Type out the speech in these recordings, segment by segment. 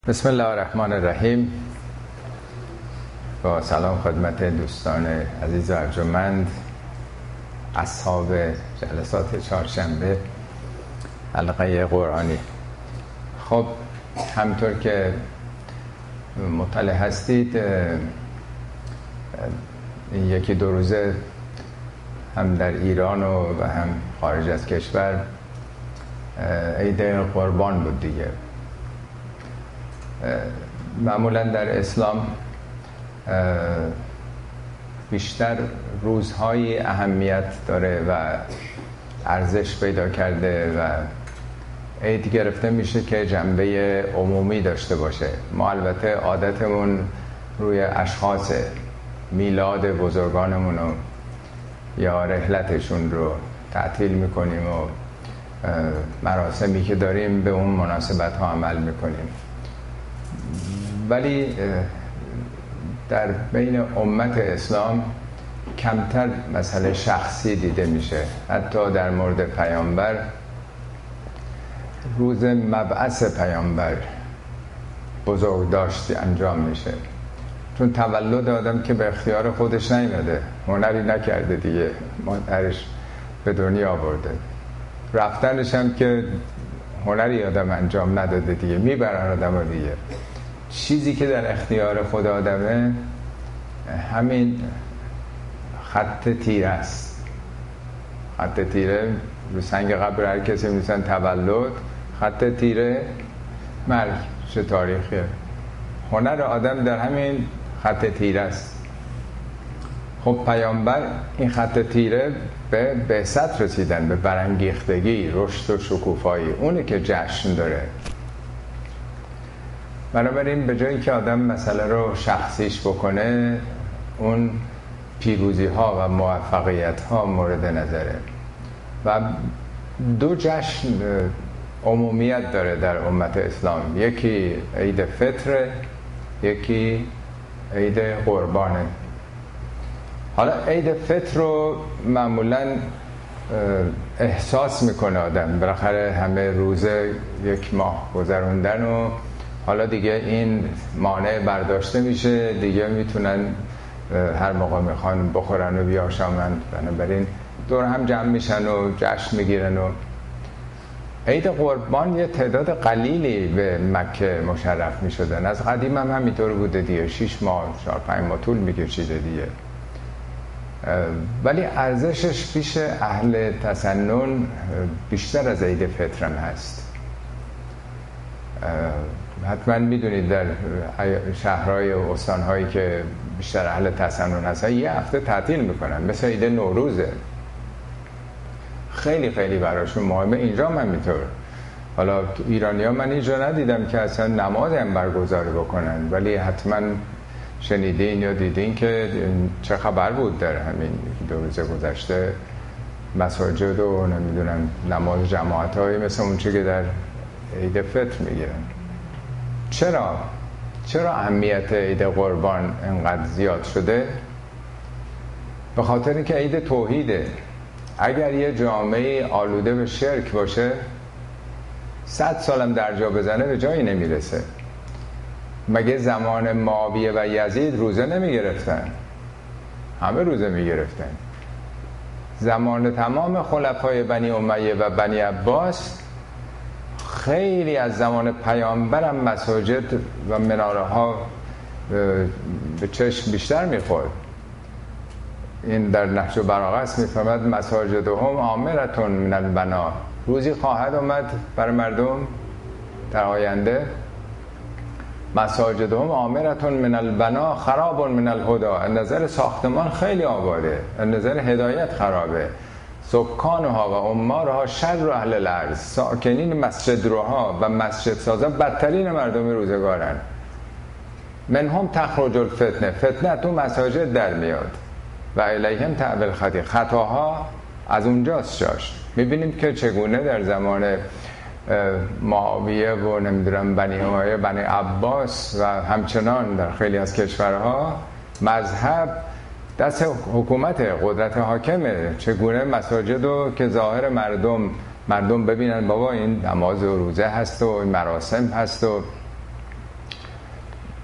بسم الله الرحمن الرحیم. با سلام خدمت دوستان عزیز و ارجمند اصحاب جلسات چهارشنبه حلقه قرآنی. خب همطور که مطلع هستید این یکی دو روزه هم در ایران و هم خارج از کشور عید قربان بود دیگه. معمولا در اسلام بیشتر روزهای اهمیت داره و ارزش پیدا کرده و عید گرفته میشه که جنبه عمومی داشته باشه. ما البته عادتمون روی اشخاص میلاد بزرگانمون رو یا رحلتشون رو تعطیل میکنیم و مراسمی که داریم به اون مناسبت ها عمل میکنیم، ولی در بین امت اسلام کمتر مسئله شخصی دیده میشه. حتی در مورد پیامبر روز مبعث پیامبر بزرگداشتی انجام میشه، چون تولد آدم که به اختیار خودش نیامده، هنری نکرده دیگه، مادرش به دنیا آورده، رفتنش هم که هنری آدم انجام نداده دیگه، میبرن آدم دیگه. چیزی که در اختیار خود آدمه همین خط تیره است. خط تیره رو سنگ قبر هر کسی می‌نویسن تولد، خط تیره مرگ. چه تاریخیه؟ هنر آدم در همین خط تیره است. خب پیامبر این خط تیره به بعثت رسیدن، به برانگیختگی، رشد و شکوفایی، اونه که جشن داره. بنابراین به جایی که آدم مسئله رو شخصیش بکنه، اون پیروزی ها و موفقیت ها مورد نظره. و دو جشن عمومیت داره در امت اسلام، یکی عید فطر، یکی عید قربانه. حالا عید فطر رو معمولا احساس میکنه آدم، بالاخره همه روزه یک ماه گذروندن و حالا دیگه این مانع برداشته میشه، دیگه میتونن هر موقع میخوان بخورن و بیاشامن، بنابراین دور هم جمع میشن و جشن میگیرن. و عید قربان یه تعداد قلیلی به مکه مشرف میشدن، از قدیم هم همینطور بوده دیگه، 6 ماه 4-5 ماه طول میکشیده دیگه، ولی ارزشش پیش اهل تسنن بیشتر از عید فطر هم هست. حتما میدونید در شهرهای و استانهایی که بیشتر اهل تسنن هستن یه هفته تعطیل میکنن، مثل عید نوروزه، خیلی خیلی براشون مهمه. اینجا هم همینطور. حالا تو ایرانی ها من اینجا ندیدم که اصلا نماز هم برگزار بکنن، ولی حتما شنیدین یا دیدین که چه خبر بود در همین 2 روز گذشته، مساجد و نمیدونم نماز جماعت هایی مثل اون چه که در عید فطر میگیرن. چرا اهمیت عید قربان انقدر زیاد شده؟ به خاطر اینکه عید توحیده. اگر یه جامعه آلوده به شرک باشه 100 سالم در جا بزنه به جایی نمیرسه. مگه زمان معاویه و یزید روزه نمیگرفتن؟ همه روزه میگرفتن. زمان تمام خلفای بنی امیه و بنی عباس، خیلی از زمان پیامبرم مساجد و مناره ها به چشم بیشتر میخورد. این در نهج البلاغه میفرماد مساجدهم عامرتون من البنا، روزی خواهد آمد برای مردم در آینده مساجدهم عامرتون من البنا خراب من الهدى، از نظر ساختمان خیلی آباده، از نظر هدایت خرابه. سکانها و عمارها شر اهل الارض، ساکنین مسجد روها و مسجد سازا بدترین مردم روزگارن. منهم تخرج الفتنه، فتنه تو مساجد در میاد و الیهم تعویل خطی، خطاها از اونجاست جاش. میبینیم که چگونه در زمان معاویه و نمیدونم بنی امیه بنی عباس و همچنان در خیلی از کشورها مذهب دست حکومت، قدرت حاکمه. چگونه مساجد رو که ظاهر مردم ببینن بابا این نماز و روزه هست و این مراسم هست و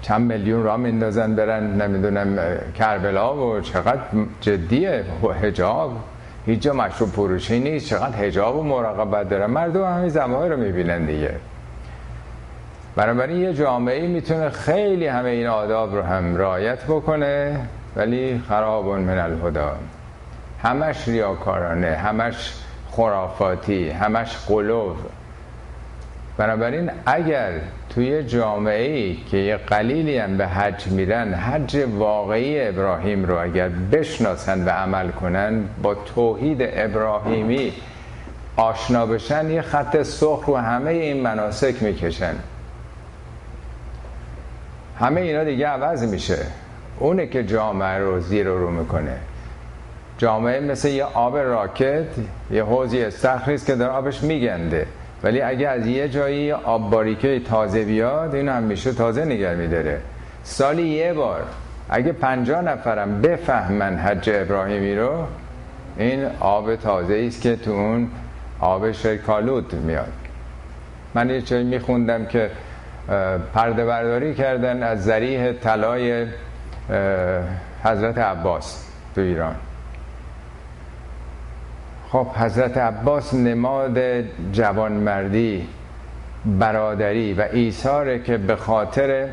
چند میلیون را میندازن برن نمیدونم کربلا و چقدر جدیه حجاب، هیچ جا مشروب فروشی نیست، چقدر حجاب و مراقبت دارن، مردم همین زمانه رو میبینن دیگه. بنابراین یه جامعه میتونه خیلی همه این آداب رو هم رعایت بکنه ولی خراب من الهدی، همش ریاکارانه، همش خرافاتی، همش قلوب. بنابراین اگر توی جامعه‌ای که یه قلیلی هم به حج میرن، حج واقعی ابراهیم رو اگر بشناسن و عمل کنن، با توحید ابراهیمی آشنا بشن، یه خط سرخ رو همه این مناسک میکشن، همه اینا دیگه عوض میشه. اونه که جامعه رو زیر و رو میکنه. جامعه مثل یه آب راکت، یه حوضی استخریست که در آبش میگنده، ولی اگه از یه جایی آب باریکه تازه بیاد، این همیشه تازه نگه میداره. سالی یه بار اگه 50 نفرم بفهمن حج ابراهیمی رو، این آب تازه است که تو اون آب شرکالود میاد. من یه چیزی میخوندم که پرده برداری کردن از ضریح طلای حضرت عباس تو ایران. خب حضرت عباس نماد جوانمردی، برادری و ایثاره که به خاطر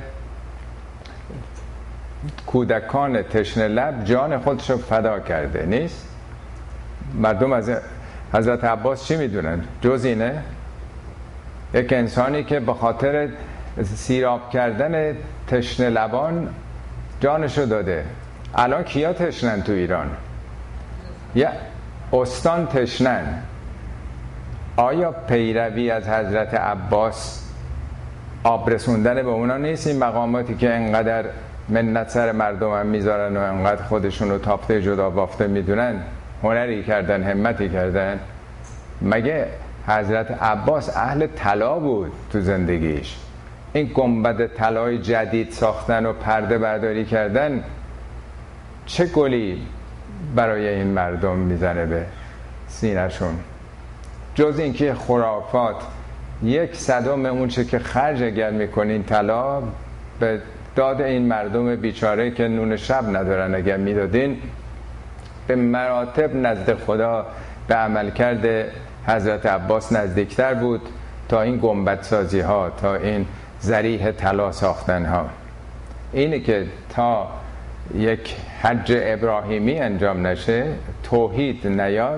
کودکان تشنه لب جان خودش رو فدا کرده. نیست؟ مردم از حضرت عباس چی میدونن جز اینه؟ یک انسانی که به خاطر سیراب کردن تشنه لبان جانشو داده. الان کیا تشنن تو ایران؟ یا استان تشنن. آیا پیروی از حضرت عباس آب رسوندن به اونا نیست؟ این مقاماتی که انقدر منت سر مردم هم میذارن و انقدر خودشون رو تافته جدا بافته میدونن، هنری کردن، همتی کردن. مگه حضرت عباس اهل طلا بود تو زندگیش؟ این گنبد طلای جدید ساختن و پرده برداری کردن چه گلی برای این مردم میزنه به سینه‌شون؟ جز اینکه خرافات 1/100 اون چه که خرج اگر میکنین طلا به داد این مردم بیچاره که نون شب ندارن اگر میدادین، به مراتب نزد خدا به عمل کرده حضرت عباس نزدیکتر بود تا این گنبد سازی ها، تا این ذریح طلا ساختن ها. اینه که تا یک حج ابراهیمی انجام نشه، توحید نیاد،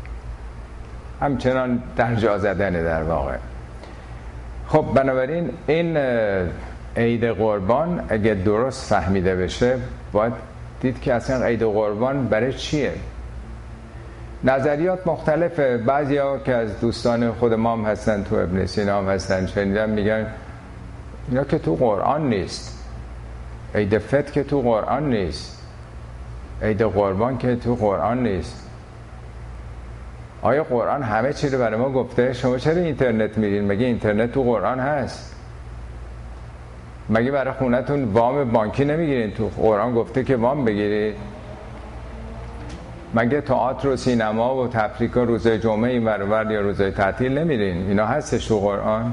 همچنان در جا زدنه در واقع. خب بنابراین این عید قربان اگه درست فهمیده بشه، باید دید که اصلا عید قربان برای چیه. نظریات مختلفه. بعضیا که از دوستان خود ما هم هستن، تو ابن سینا هم هستن، شنیدم میگن اینا که تو قرآن نیست، عید فطر که تو قرآن نیست، عید قربان که تو قرآن نیست. آیا قرآن همه چی رو برای ما گفته؟ شما چرا اینترنت میرین؟ مگه اینترنت تو قرآن هست؟ مگه برای خونتون وام بانکی نمیگیرین؟ تو قرآن گفته که وام بگیرید؟ مگه تئاتر و سینما و تفریح روزای جمعه این ور یا روزای تعطیل نمیرین؟ اینا هستش تو قرآن؟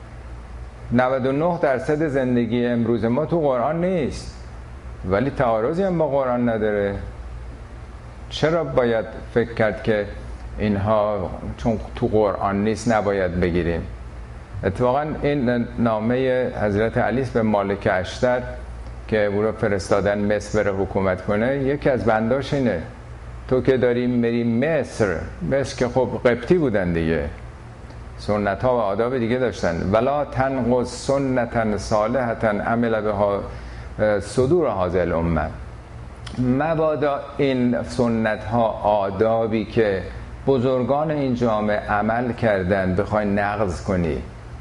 99% زندگی امروز ما تو قرآن نیست، ولی تعارضی هم با قرآن نداره. چرا باید فکر کرد که اینها چون تو قرآن نیست نباید بگیریم؟ اتفاقا این نامه حضرت علی به مالک اشتر که او رو فرستادن مصر بره حکومت کنه، یکی از بنداش اینه: تو که داری میری مصر که خب قبطی بودن دیگه، سنت ها و آداب دیگه داشتن، ولا تنقض سنتا صالحتا عمل بها صدور هذه الامه، مبادا این سنت ها آدابی که بزرگان این جامعه عمل کردن بخوای نقض کنی.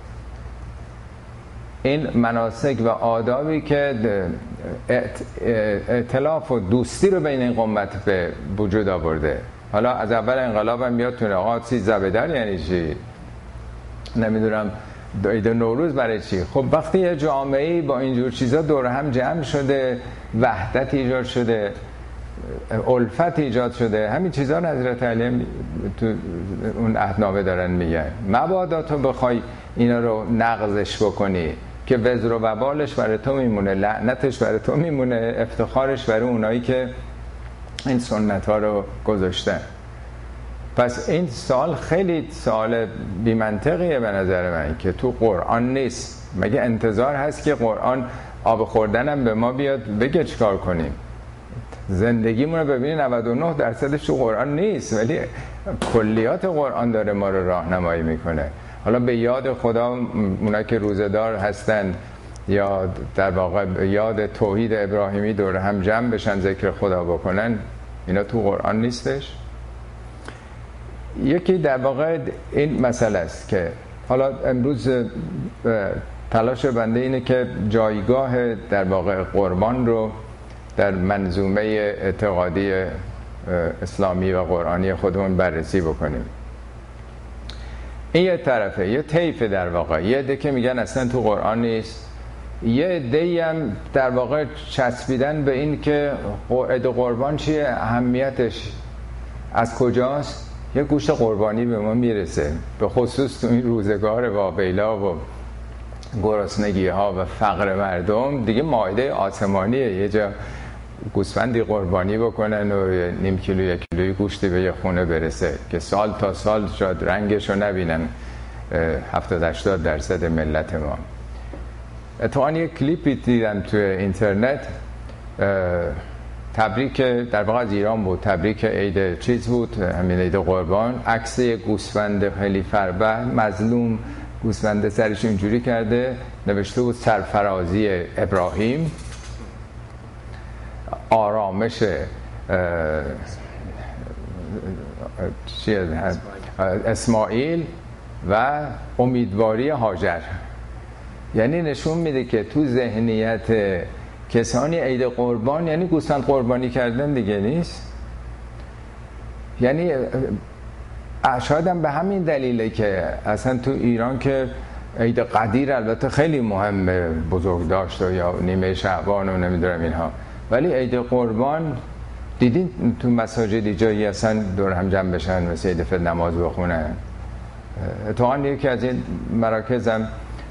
این مناسک و آدابی که ائتلاف و دوستی رو بین این قومت به وجود آورده. حالا از اول انقلاب هم یادتونه آقا سیز زبدر یعنی چی؟ نمیدونم عید نوروز برای چی؟ خب وقتی یه جامعه‌ای با اینجور چیزا دور هم جمع شده، وحدت ایجاد شده، الفت ایجاد شده، همین چیزا حضرت علی تو اون عهدنامه دارن میگن. مبادا تو بخوای اینا رو نقضش بکنی، که وزر و وبالش برای تو میمونه، لعنتش برای تو میمونه، افتخارش برای اونایی که این سنت ها رو گذاشتن. پس این سوال خیلی سوال بی منطقیه به نظر من که تو قرآن نیست. مگه انتظار هست که قرآن آب خوردنم به ما بیاد بگه چیکار کنیم؟ زندگیمون رو ببینید 99% تو قرآن نیست، ولی کلیات قرآن داره ما رو راهنمایی میکنه. حالا به یاد خدا اونا که روزه‌دار هستن یا در واقع یاد توحید ابراهیمی دور هم جمع بشن ذکر خدا بکنن، اینا تو قرآن نیستش. یکی در واقع این مسئله است که حالا امروز تلاش بنده اینه که جایگاه در واقع قربان رو در منظومه اعتقادی اسلامی و قرآنی خودمون بررسی بکنیم. این یه طرفه، یه طیفه در واقع، یه عده که میگن اصلا تو قرآن نیست، یه عده‌ای هم در واقع چسبیدن به این که عید قربان چیه، اهمیتش از کجاست. یه گوشت قربانی به ما میرسه، به خصوص تو این روزگار واویلا و گرسنگی ها و فقر مردم دیگه مائده آسمانیه، یه جا گوسفندی قربانی بکنن و نیم کیلو یک کیلوی گوشتی به یه خونه برسه که سال تا سال شاید رنگشو نبینن 70-80% ملت ما. اتفاقا یه کلیپی دیدم توی اینترنت، تبریک در واقع از ایران بود، تبریک عید چیز بود، همین عید قربان، عکس گوسفند خیلی فربه مظلوم، گوسفند سرش اینجوری کرده، نوشته بود سرفرازی ابراهیم، آرامش اسماعیل و امیدواری هاجر. یعنی نشون میده که تو ذهنیت کسانی عید قربان یعنی گوسفند قربانی کردن دیگه نیست. یعنی شاید هم به همین دلیله که اصلا تو ایران که عید قدیر البته خیلی مهمه، بزرگ داشت یا نیمه شعبان و نمیدونم اینها، ولی عید قربان دیدین تو مساجد جایی اصلا دور هم جمع بشن مثل عید فطر نماز بخونن. اتفاقا یکی از این مراکز هم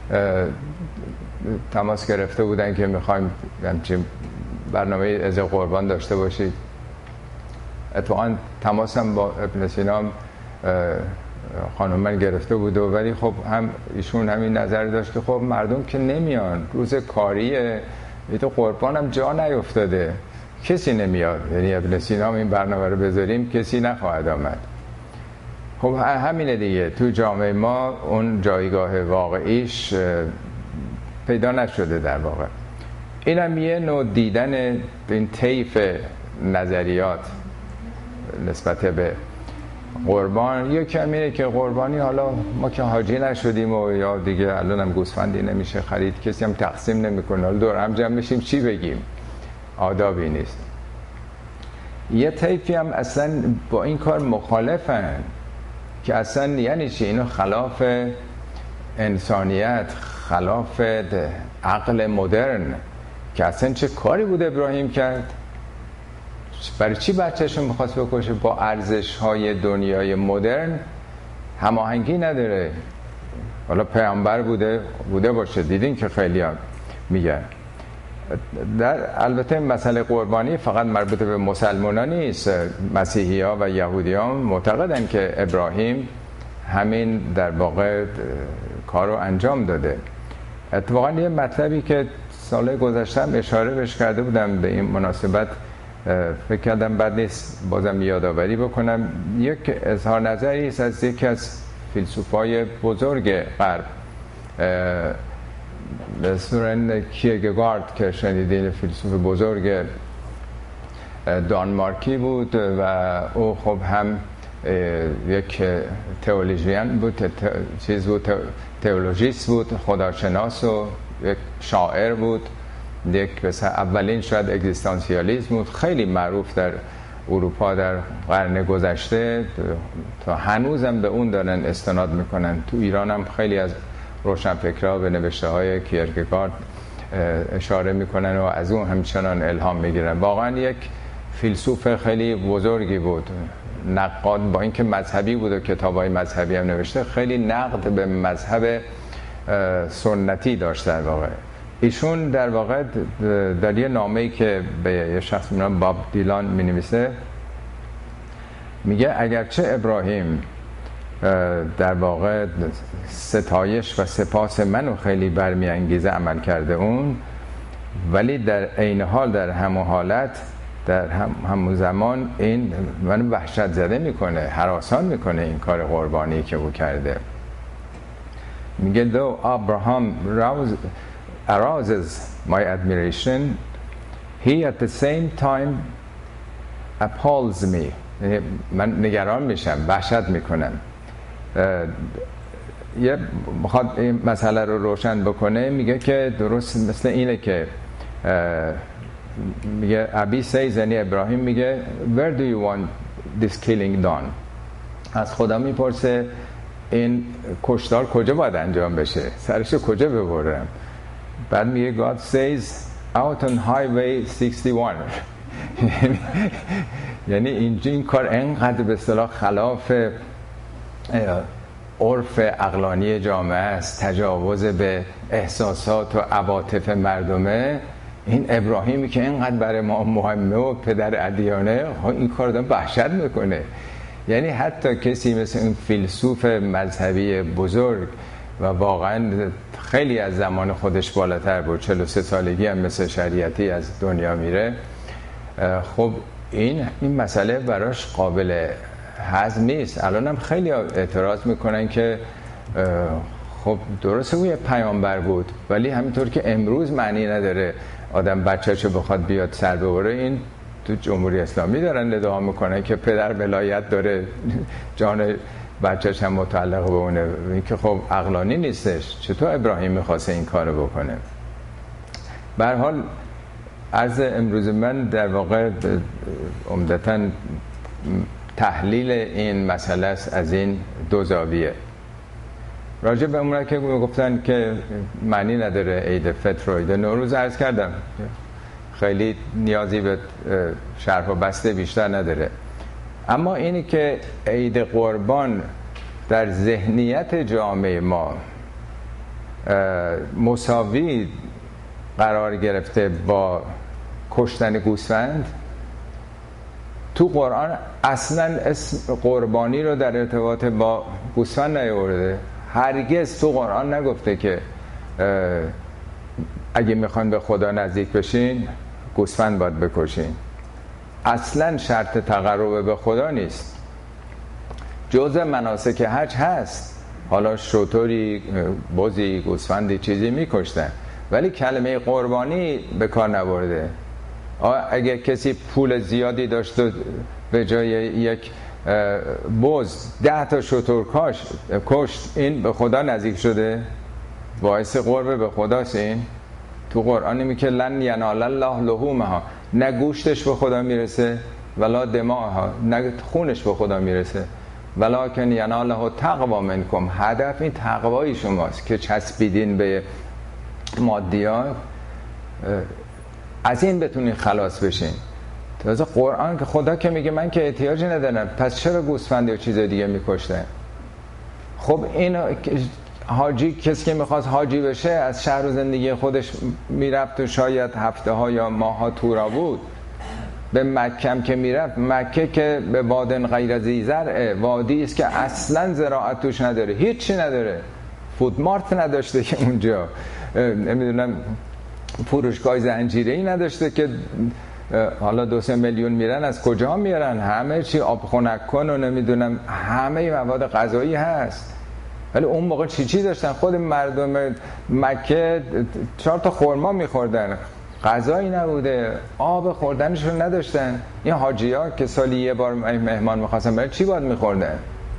تماس گرفته بودن که میخوایم همچین برنامه عید قربان داشته باشید. اتفاقا تماسم با ابن سینا خانم من گرفته بود و ولی خب هم ایشون همین نظر داشت که خب مردم که نمیان، روز کاریه، عید قربان هم جا نیفتاده، کسی نمیاد. یعنی ابن سینا این برنامه رو بذاریم کسی نخواهد آمد. خب همینه دیگه، تو جامعه ما اون جایگاه واقعیش پیدا نشده در واقع. اینم یه نوع دیدن این طیف نظریات نسبت به قربان. یکی هم اینه که قربانی حالا ما که حاجی نشدیم و یا دیگه الان هم گوسفندی نمیشه خرید، کسی هم تقسیم نمیکنه، حالا دور هم جمع بشیم چی بگیم، آدابی نیست. یه طیفی هم اصلا با این کار مخالفن که اصلا یعنی چی، اینو خلاف انسانیت، خلاف عقل مدرن، که اصلا چه کاری بود ابراهیم کرد، برای چی بچه‌شو می‌خواست بکشه، با ارزش‌های دنیای مدرن هماهنگی نداره. حالا پیامبر بوده باشه، دیدین که خیلی ها میگن. البته مسئله قربانی فقط مربوط به مسلمانان نیست، مسیحی ها و یهودی ها معتقدن که ابراهیم همین در واقع کار رو انجام داده. اتفاقا یه مطلبی که سال گذشته اشاره بهش کرده بودم به این مناسبت، فکر کردم بد نیست بازم یادآوری بکنم. یک اظهار نظری است از یکی از فیلسوفای بزرگ غرب، سورن کیرکگارد که شنیدین، فیلسوف بزرگ دانمارکی بود و او خب هم یک تئولوژیان بود، تئولوژیست بود، خداشناس و یک شاعر بود، یک اولین شاید اگزیستانسیالیسم بود، خیلی معروف در اروپا در قرن گذشته، تا هنوزم به اون دارن استناد میکنن. تو ایران هم خیلی از روشنفکرها به نوشته های کیرکگارد اشاره میکنن و از اون همچنان الهام میگیرن. واقعا یک فیلسوف خیلی بزرگی بود، نقاد، با اینکه مذهبی بود و کتابای مذهبی هم نوشته، خیلی نقد به مذهب سنتی داشت در واقع. ایشون در واقع در یه نامه‌ای که به یه شخص می‌نام باب دیلان می‌نویسه، میگه اگرچه ابراهیم در واقع ستایش و سپاس منو خیلی برمیانگیزه عمل کرده اون، ولی در عین حال در همون حالت در همون زمان این منو وحشت زده میکنه، هراسان میکنه این کار قربانی که او کرده. میگه though Abraham arouses my admiration, he at the same time appalls me. من نگران میشم، وحشت میکنم. یه بخواد این مسئله رو روشن بکنه، میگه که درست مثل اینه که میگه ابی سیز، یعنی ابراهیم میگه where do you want this killing done؟ از خدا میپرسه این کشتار کجا باید انجام بشه، سرشو کجا ببرم؟ بعد میگه God says out on highway 61. یعنی این کار انقدر به اصطلاح خلاف عرف عقلانی جامعه است، تجاوز به احساسات و عواطف مردمه. این ابراهیمی که اینقدر برای ما مهمه و پدر ادیانه، این کار رو وحشت میکنه. یعنی حتی کسی مثل این فیلسوف مذهبی بزرگ و واقعا خیلی از زمان خودش بالاتر بود، 43 سالگی هم مثل شریعتی از دنیا میره، خب این مسئله براش قابل هضم نیست. الان هم خیلی اعتراض میکنن که خب درسته او یه پیامبر بود، ولی همینطور که امروز معنی نداره آدم بچه‌شو بخواد بیاد سر ببره. این تو جمهوری اسلامی دارن ادعا میکنن که پدر ولایت داره جان بچه‌ش هم متعلق به اونه. این که خب عقلانی نیستش. چطور ابراهیم میخواسته این کارو بکنه؟ به هر حال عرض امروز من در واقع عمدتاً تحلیل این مسئله است از این دو زاویه. راجع به اونایی که گفتن که معنی نداره عید فطر و عید نوروز، عرض کردم خیلی نیازی به شرح و بسته بیشتر نداره. اما اینی که عید قربان در ذهنیت جامعه ما مساوی قرار گرفته با کشتن گوسفند، تو قرآن اصلا اسم قربانی رو در ارتباط با گوسفند نیاورده. هرگز تو قرآن نگفته که اگه میخوان به خدا نزدیک بشین گوسفند باید بکشین. اصلا شرط تقرب به خدا نیست. جزء مناسک حج هست، حالا شتری، بزی، گوسفندی چیزی میکشتن، ولی کلمه قربانی به کار نبرده. اگه کسی پول زیادی داشت و به جای یک بز 10 تا شتر کشت، این به خدا نزدیک شده؟ باعث قرب به خداست این؟ تو قرآن میگه لن ینال الله لحومها، نه گوشتش به خدا میرسه ولا دماءها، نه خونش به خدا میرسه، ولکن یناله تقوا منکم، هدف این تقوای شماست که چسبیدین به مادیات، از این بتونین خلاص بشین. تازه قرآن که خدا که میگه من که احتیاجی ندارم، پس چرا گوسفند یا چیز دیگه میکشته؟ خب این حاجی، کسی که میخواست حاجی بشه از شهر و زندگی خودش میرفت و شاید هفته ها یا ماه ها تورا بود. به مکه که میرفت، مکه که به وادن غیر ذی زرع، وادی است که اصلا زراعت توش نداره، هیچی نداره، فودمارت نداشته که اونجا، نمیدونم فروشگاه زنجیره‌ای نداشته که حالا 2-3 میلیون میرن، از کجا میارن؟ همه چی آب خنک کن و نمیدونم همه مواد غذایی هست. ولی اون موقع چی داشتن؟ خود مردم مکه 4 تا خرما میخوردن، غذایی نبوده، آب خوردنشون نداشتن. این حاجی ها که سالی یه بار مهمان میخواستن برای چی باید میخوردن؟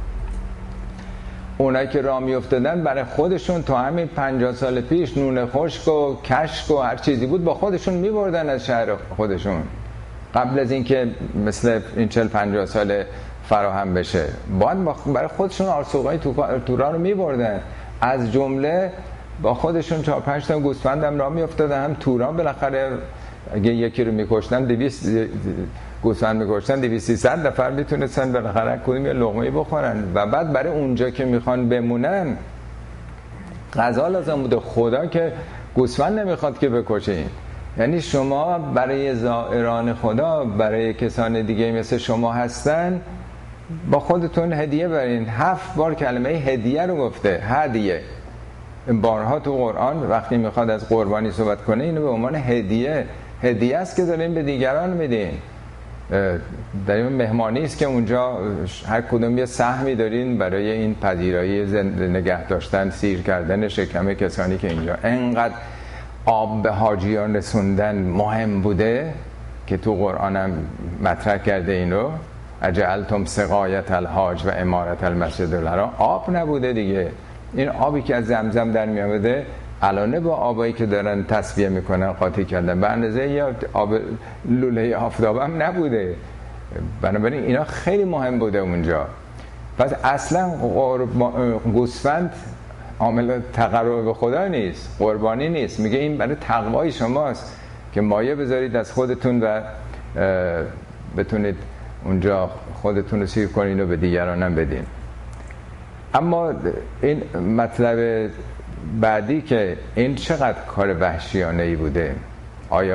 اونایی که راه میافتادن برای خودشون تا همین 50 سال پیش نون خشک و کشک و هر چیزی بود با خودشون میبردن از شهر خودشون، قبل از اینکه مثل این 40-50 سال فراهم بشه. باید برای خودشون آرسوغای تورا رو میبردن، از جمله با خودشون 4-5 تا گوسفند هم راه میافتادن. هم تورا بالاخره اگه یکی رو میکشتن 200 گوسفند میکشتن 200-300 نفر میتونستن بالاخره کدوم یه لقمه‌ای بخورن. و بعد برای اونجا که میخوان بمونن غذا لازم بوده. خدا که گوسفند نمیخواد که بکشین. یعنی شما برای زائران خدا، برای کسان دیگه مثل شما هستن، با خودتون هدیه برین. 7 بار کلمه هدیه رو گفته، هدیه. بارها تو قرآن وقتی میخواد از قربانی صحبت کنه اینو به عنوان هدیه است که دارین به دیگران میدین. در این مهمانی است که اونجا هر کدوم یه سهمی دارین برای این پذیرایی نگه داشتن، سیر کردن شکم کسانی که اینجا. انقدر آب به حاجیان رسوندن مهم بوده که تو قرآنم مطرح کرده اینو، اجعلتم سقایت الحاج و امارت المسجد الحرام. آب نبوده دیگه. این آبی که از زمزم در میامده الانه با آبایی که دارن تصفیه میکنن قاطی کردن به اندازه یا آب لوله آفتاب هم نبوده. بنابراین اینا خیلی مهم بوده اونجا. پس اصلا گوسفند عامل تقرب به خدا نیست، قربانی نیست. میگه این برای تقوای شماست که مایه بذارید از خودتون و بتونید اونجا خودتون رو سیر کنین و به دیگران هم بدین. اما این مطلب بعدی که این چقدر کار وحشیانه‌ای بوده، آیا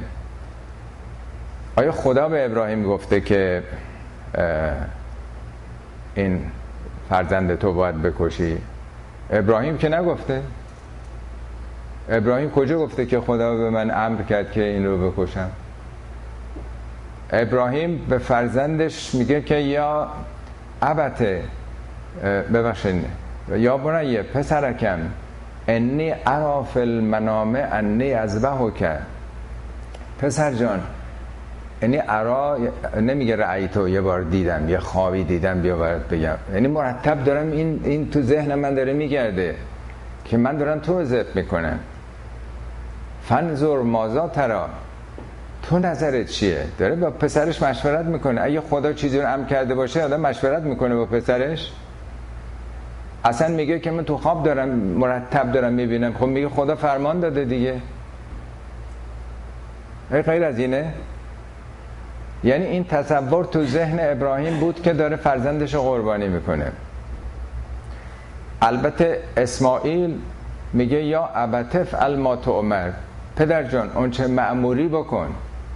خدا به ابراهیم گفته که این فرزند تو باید بکشی؟ ابراهیم که نگفته. ابراهیم کجا گفته که خدا به من امر کرد که این رو بکشم؟ ابراهیم به فرزندش میگه که یا ابته، ببخشید، یا بنیه پسرکم انی ارا فی المنام انی اذبحک. پسر جان، یعنی ارا نمیگه رأیتو، یه بار دیدم، یه خوابی دیدم بیا برات بگم. یعنی مرتب دارم این تو ذهن من داره میگرده که من دارم تو ذبح میکنم. فنظر ماذا ترى، تو نظرت چیه؟ داره با پسرش مشورت میکنه. اگه خدا چیزی رو امر کرده باشه آدم مشورت میکنه با پسرش؟ اصلا میگه که من تو خواب دارم مرتب دارم میبینم. خب میگه خدا فرمان داده دیگه. غیر از اینه؟ یعنی این تصور تو ذهن ابراهیم بود که داره فرزندش رو قربانی میکنه. البته اسماعیل میگه یا ابتف الما تؤمر، پدر جان اون چه مأموری بکن.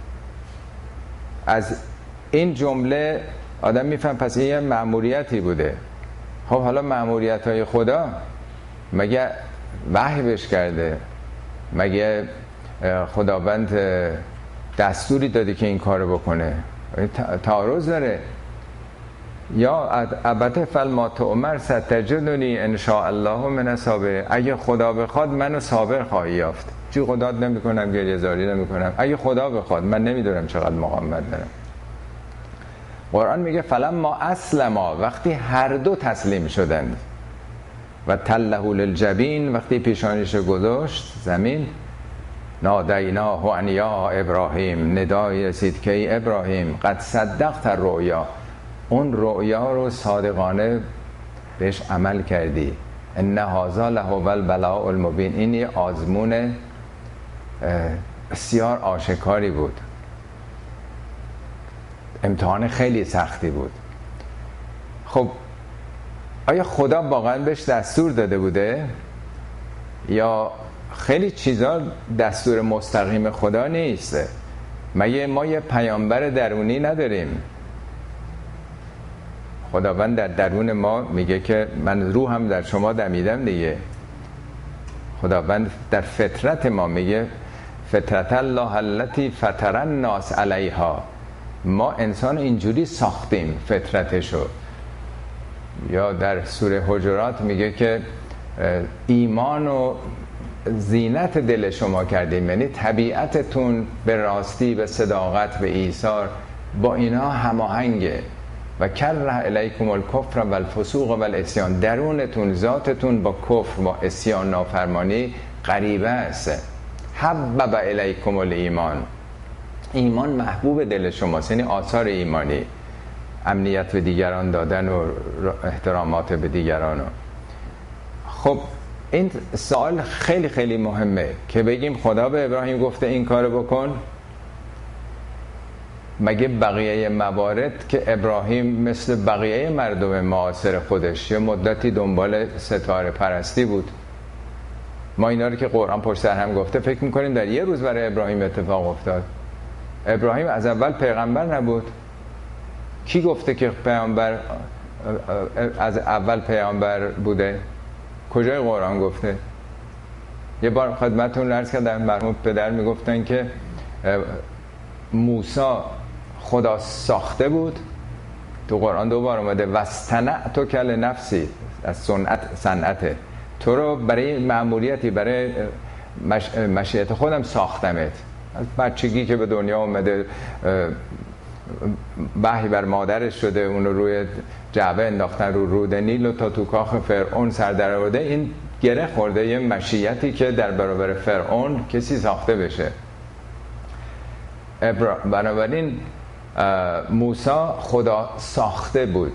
از این جمله آدم میفهم پس این یه مأموریتی بوده. خب حالا مأموریت های خدا مگه وحی بهش کرده؟ مگه خداوند دستوری داده که این کارو بکنه؟ تعارض داره. یا ابته فالما تؤمر ستجدنی ان شاء الله من الصابرین. اگه خدا بخواد منو صابر خواهی یافت. چی خدا نمیکنم، گریه زاری نمیکنم. اگه خدا بخواد، من نمیدونم چقدر مقاومت دارم. قرآن میگه فلما اسلما، وقتی هر دو تسلیم شدند، و تله للجبین، وقتی پیشانیش گذاشت زمین، نادیناه ان یا ابراهیم، ندای رسید که ای ابراهیم قد صدقت الرؤیا، اون رؤیا رو صادقانه بهش عمل کردی. ان هذا لهو البلاء المبین، این یه آزمون بسیار آشکاری بود، امتحان خیلی سختی بود. خب آیا خدا واقعا بهش دستور داده بوده؟ یا خیلی چیزا دستور مستقیم خدا نیست؟ مگه ما یه پیامبر درونی نداریم؟ خداوند در درون ما میگه که من روحم در شما دمیدم دیگه. خداوند در فطرت ما میگه فطرت الله التي فطر الناس علیها، ما انسان اینجوری ساختیم فطرتشو. یا در سوره حجرات میگه که ایمان و زینت دل شما کردیم، یعنی طبیعتتون به راستی، به صداقت، به ایثار با اینا هماهنگه. و کره الیکم الکفر و الفسوق و العصیان، درونتون ذاتتون با کفر، با عصیان، نافرمانی غریبه است. حبب الیکم الایمان، ایمان محبوب دل شماست، یعنی آثار ایمانی، امنیت به دیگران دادن و احترامات به دیگران. خب این سوال خیلی خیلی مهمه که بگیم خدا به ابراهیم گفته این کارو بکن. مگه بقیه موارد که ابراهیم مثل بقیه مردم معاصر خودش یه مدتی دنبال ستاره پرستی بود، ما اینا رو که قرآن پشت سر هم گفته فکر میکنیم در یه روز برای ابراهیم اتفاق افتاد. ابراهیم از اول پیغمبر نبود. کی گفته که پیامبر از اول پیامبر بوده؟ کجای قرآن گفته؟ یه بار خدمتتون عرض کردم مرحوم پدر میگفتن که موسی خدا ساخته بود، تو قرآن دوبار اومده واصطنعتک کل نفسی، از صنعته، تو رو برای مأموریتی، برای مشیت خودم ساختمت. از بچگی که به دنیا اومده وحی بر مادرش شده، اون رو روی جعبه انداختن رو رود نیل و تا تو کاخ فرعون سر در آورده، این گره خورده یه مشیتی که در برابر فرعون کسی ساخته بشه. بنابراین موسی خدا ساخته بود،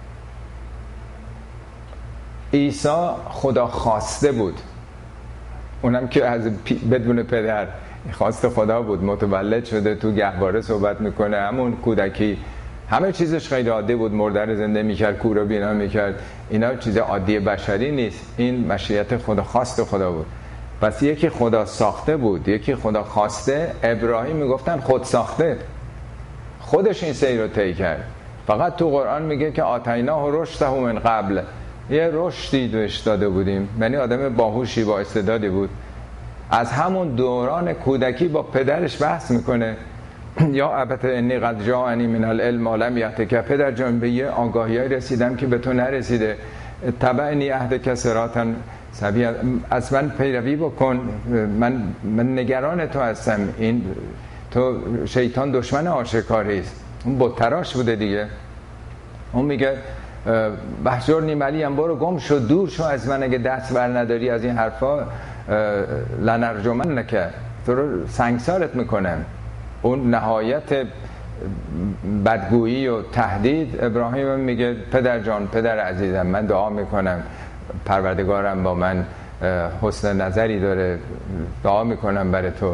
عیسی خدا خواسته بود، اونم که از بدون پدر خواست خدا بود، متولد شده، تو گهواره صحبت میکنه، همون کودکی همه چیزش خیلی عادی بود، مرده زنده میکرد، کور رو بینا میکرد، اینا چیز عادی بشری نیست، این مشیت خدا خواست خدا بود. پس یکی خدا ساخته بود، یکی خدا خواسته. ابراهیم میگفتن خود ساخته، خودش این سیر رو طی کرد. فقط تو قرآن میگه که آتیناه رشده من قبل، یه رشدی بهش داده بودیم، یعنی آدم باهوشی با استعدادی بود. از همون دوران کودکی با پدرش بحث میکنه، یا ابت انی قد جاءنی من العلم ما لم یأتک، پدر جان به یه آگاهیای رسیدم که به تو نرسیده، تبعنی اهدک صراطا سویا، از من پیروی بکن، من نگران تو هستم، این تو شیطان دشمن آشکاری است. اون بت تراش بوده دیگه، اون میگه بهجرنی ملیم، برو گم شو، دور شو از من، اگه دست بر نداری از این حرفا لنرجمنک، تو رو سنگسارت میکنم. اون نهایت بدگویی و تهدید. ابراهیم میگه پدر جان، پدر عزیزم، من دعا میکنم پروردگارم با من حسن نظری داره، دعا میکنم برای تو.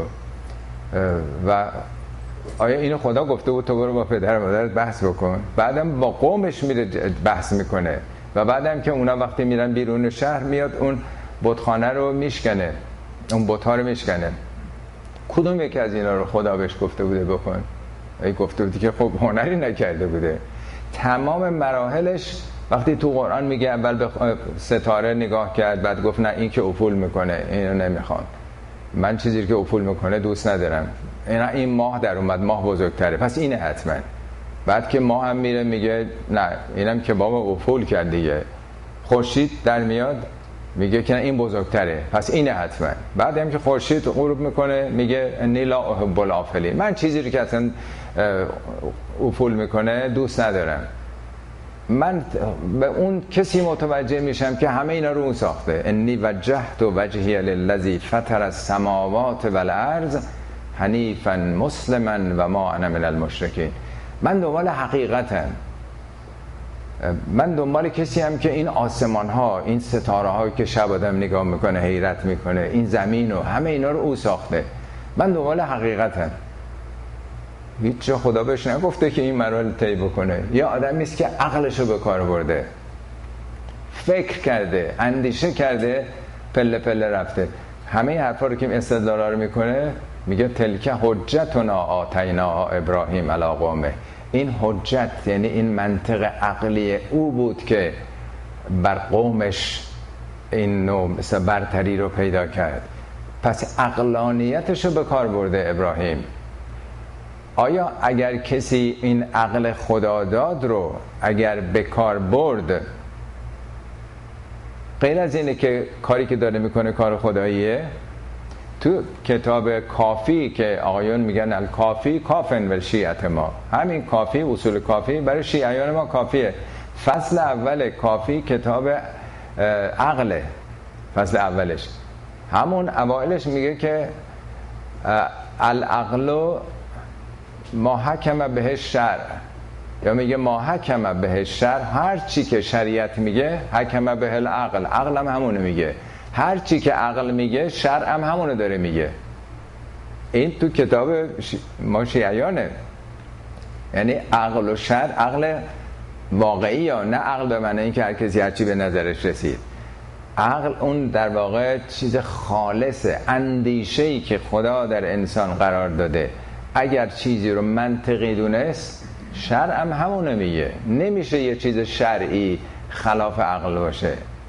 و آیا اینو خدا گفته بود تو برو با پدر مادرت بحث بکن؟ بعدم با قومش میره بحث میکنه، و بعدم که اونا وقتی میرن بیرون شهر میاد اون بتخانه رو میشکنه، اون بت‌ها رو میشکنه. کدوم یکی از اینا رو خدا بهش گفته بوده بکن؟ ای گفته بودی که خب هنری نکرده بوده. تمام مراحلش وقتی تو قرآن میگه اول به ستاره نگاه کرد، بعد گفت نه این که افول میکنه اینو نمیخوام، من چیزی که افول میکنه دوست ندارم، این ماه در اومد، ماه بزرگتره پس اینه حتما. بعد که ماه هم میره میگه نه اینم که بابا افول کرد دیگه. خورشید در میاد میگه که این بزرگتره پس اینه حتما. بعد هم که خورشید غروب میکنه میگه انی لا احب الافلین، من چیزی رو که اصلا افول میکنه دوست ندارم، من به اون کسی متوجه میشم که همه اینا رو اون ساخته. انی وجهت وجهی للذی فطر السماوات والارض حنیفا مسلما و ما انا من المشرکین. من دنبال حقیقتم، من دنبال کسی هم که این آسمان ها، این ستاره هایی که شب آدم نگاه میکنه حیرت میکنه، این زمین و همه اینا رو او ساخته. من دنبال حقیقتم. هیچ جا خدا بهش نگفته که این مراحل طی بکنه. یا آدمی است که عقلشو به کار برده، فکر کرده، اندیشه کرده، پله پله رفته. همه حرفا رو که استدلالا رو میکنه میگه تلک حجتنا آتینا ابراهیم علی قومه. این حجت یعنی این منطق عقلی او بود که بر قومش این نوع مثل برتری رو پیدا کرد. پس عقلانیتش رو به کار برده ابراهیم. آیا اگر کسی این عقل خداداد رو اگر به کار برد، غیر از اینه که کاری که داره میکنه کار خداییه؟ تو کتاب کافی که آقایون میگن الکافی کافن و شیعت ما، همین کافی، اصول کافی برای شیعیان ما کافیه. فصل اول کافی کتاب عقله، فصل اولش، همون اوائلش میگه که العقل ما حکم به شرع، یا میگه ما حکم به شرع، هر چی که شریعت میگه حکم به العقل، عقل هم همونه میگه، هر چی که عقل میگه شرع هم همونه داره میگه. این تو کتاب ما شیعیانه. یعنی عقل و شرع، عقل واقعی یا نه عقل به معنی این که هر کسی هر چی به نظرش رسید. عقل اون در واقع چیز خالصه، اندیشه‌ای که خدا در انسان قرار داده. اگر چیزی رو منطقی دونست، شرع هم همونه میگه. نمیشه یه چیز شرعی خلاف عقل باشه.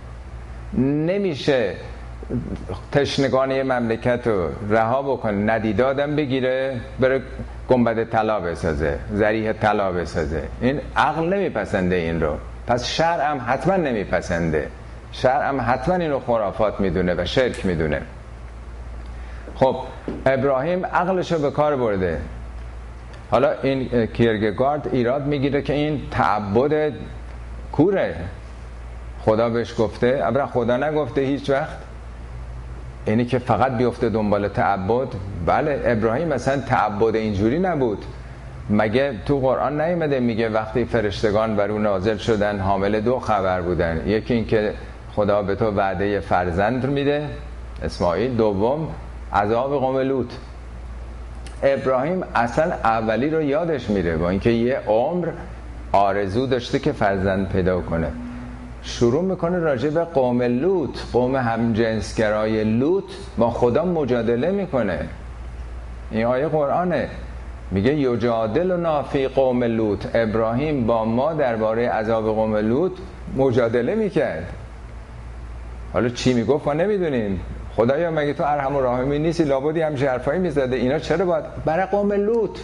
نمیشه تشنگان یه مملکت رو رها بکنه، ندیدادم بگیره بره گنبد طلا بسازه، ذریح طلا بسازه. این عقل نمیپسنده این رو. پس شرع هم حتما نمیپسنده. شرع هم حتما این رو خرافات میدونه و شرک میدونه. خب ابراهیم عقلش رو به کار برده. حالا این کیرکگارد ایراد میگیره که این تعبد کوره. خدا بهش گفته؟ ابرا خدا نگفته هیچ وقت. اینی که فقط بیفته دنبال تعبد. بله ابراهیم مثلا تعبد اینجوری نبود. مگه تو قرآن نیامده میگه وقتی فرشتگان بر اون نازل شدن حامل 2 خبر بودن؟ یکی این که خدا به تو وعده فرزند میده اسماعیل، دوم عذاب قوم لوط. ابراهیم اصلا اولی رو یادش میره، با اینکه یه عمر آرزو داشته که فرزند پیدا کنه. شروع میکنه راجع به قوم لوط، قوم همجنسگرای لوط با خدا مجادله میکنه. این آیه قرآنه، میگه یجادلنا فی قوم لوط. ابراهیم با ما درباره عذاب قوم لوط مجادله میکرد. حالا چی میگفت ما نمیدونیم. خدایا مگه تو ارحم الراحمین نیستی؟ لابدی همچین حرفایی میزده. اینا چرا باید برای قوم لوط؟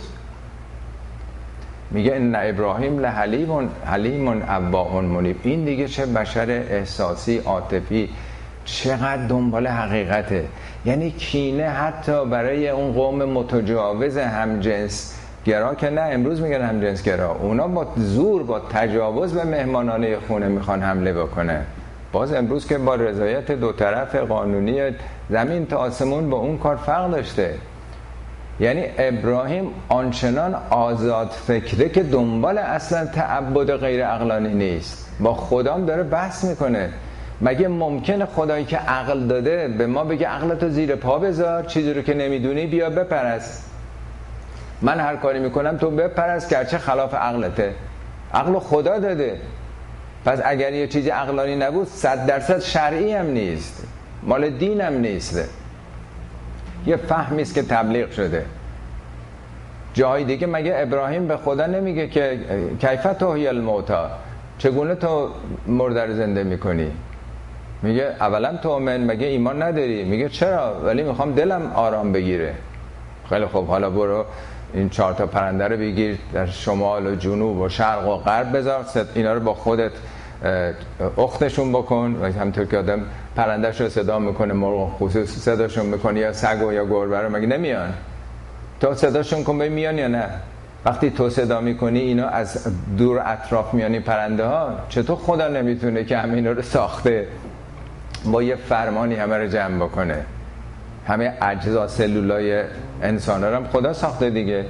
میگه ان ابراهیم لحلیم اواه منیب. این دیگه چه بشر احساسی عاطفی، چقدر دنبال حقیقته. یعنی کینه حتی برای اون قوم متجاوز همجنس گرا که نه امروز میگن همجنس گرا، اونا با زور با تجاوز به مهمانانه خونه میخوان حمله بکنه. باز امروز که با رضایت دو طرف قانونی زمین تا آسمون با اون کار فرق داشته. یعنی ابراهیم آنچنان آزاد فکره که دنبال اصلا تعبد غیر عقلانی نیست، با خدام داره بحث میکنه. مگه ممکنه خدایی که عقل داده به ما بگه عقلتو زیر پا بذار، چیزی رو که نمیدونی بیا بپرست، من هر کاری میکنم تو بپرست گرچه خلاف عقلته؟ عقل خدا داده. پس اگر یه چیزی عقلانی نبود 100% شرعی هم نیست، مال دین هم نیست، یه فهمی است که تبلیغ شده. جای دیگه مگه ابراهیم به خدا نمیگه که کیف تحیی الموتی، چگونه تو مرده رو زنده میکنی؟ میگه اولا تؤمن، مگه ایمان نداری؟ میگه چرا، ولی میخوام دلم آرام بگیره. خیلی خوب، حالا برو این 4 تا پرنده رو بگیر در شمال و جنوب و شرق و غرب بذار، اینا رو با خودت اختشون بکن. و همونطور که آدم پرنده‌ش رو صدا میکنه، مرغ خصوص صداشون میکنه، یا سگ و یا گربه رو، مگه نمیان؟ تو صداشون کن ببین میان یا نه. وقتی تو صدا میکنی اینا از دور اطراف میانی پرنده ها. چطور خدا نمیتونه که همه اینا رو ساخته با یه فرمانی همه رو جمع بکنه؟ همه اجزا سلولای انسان رو هم خدا ساخته دیگه.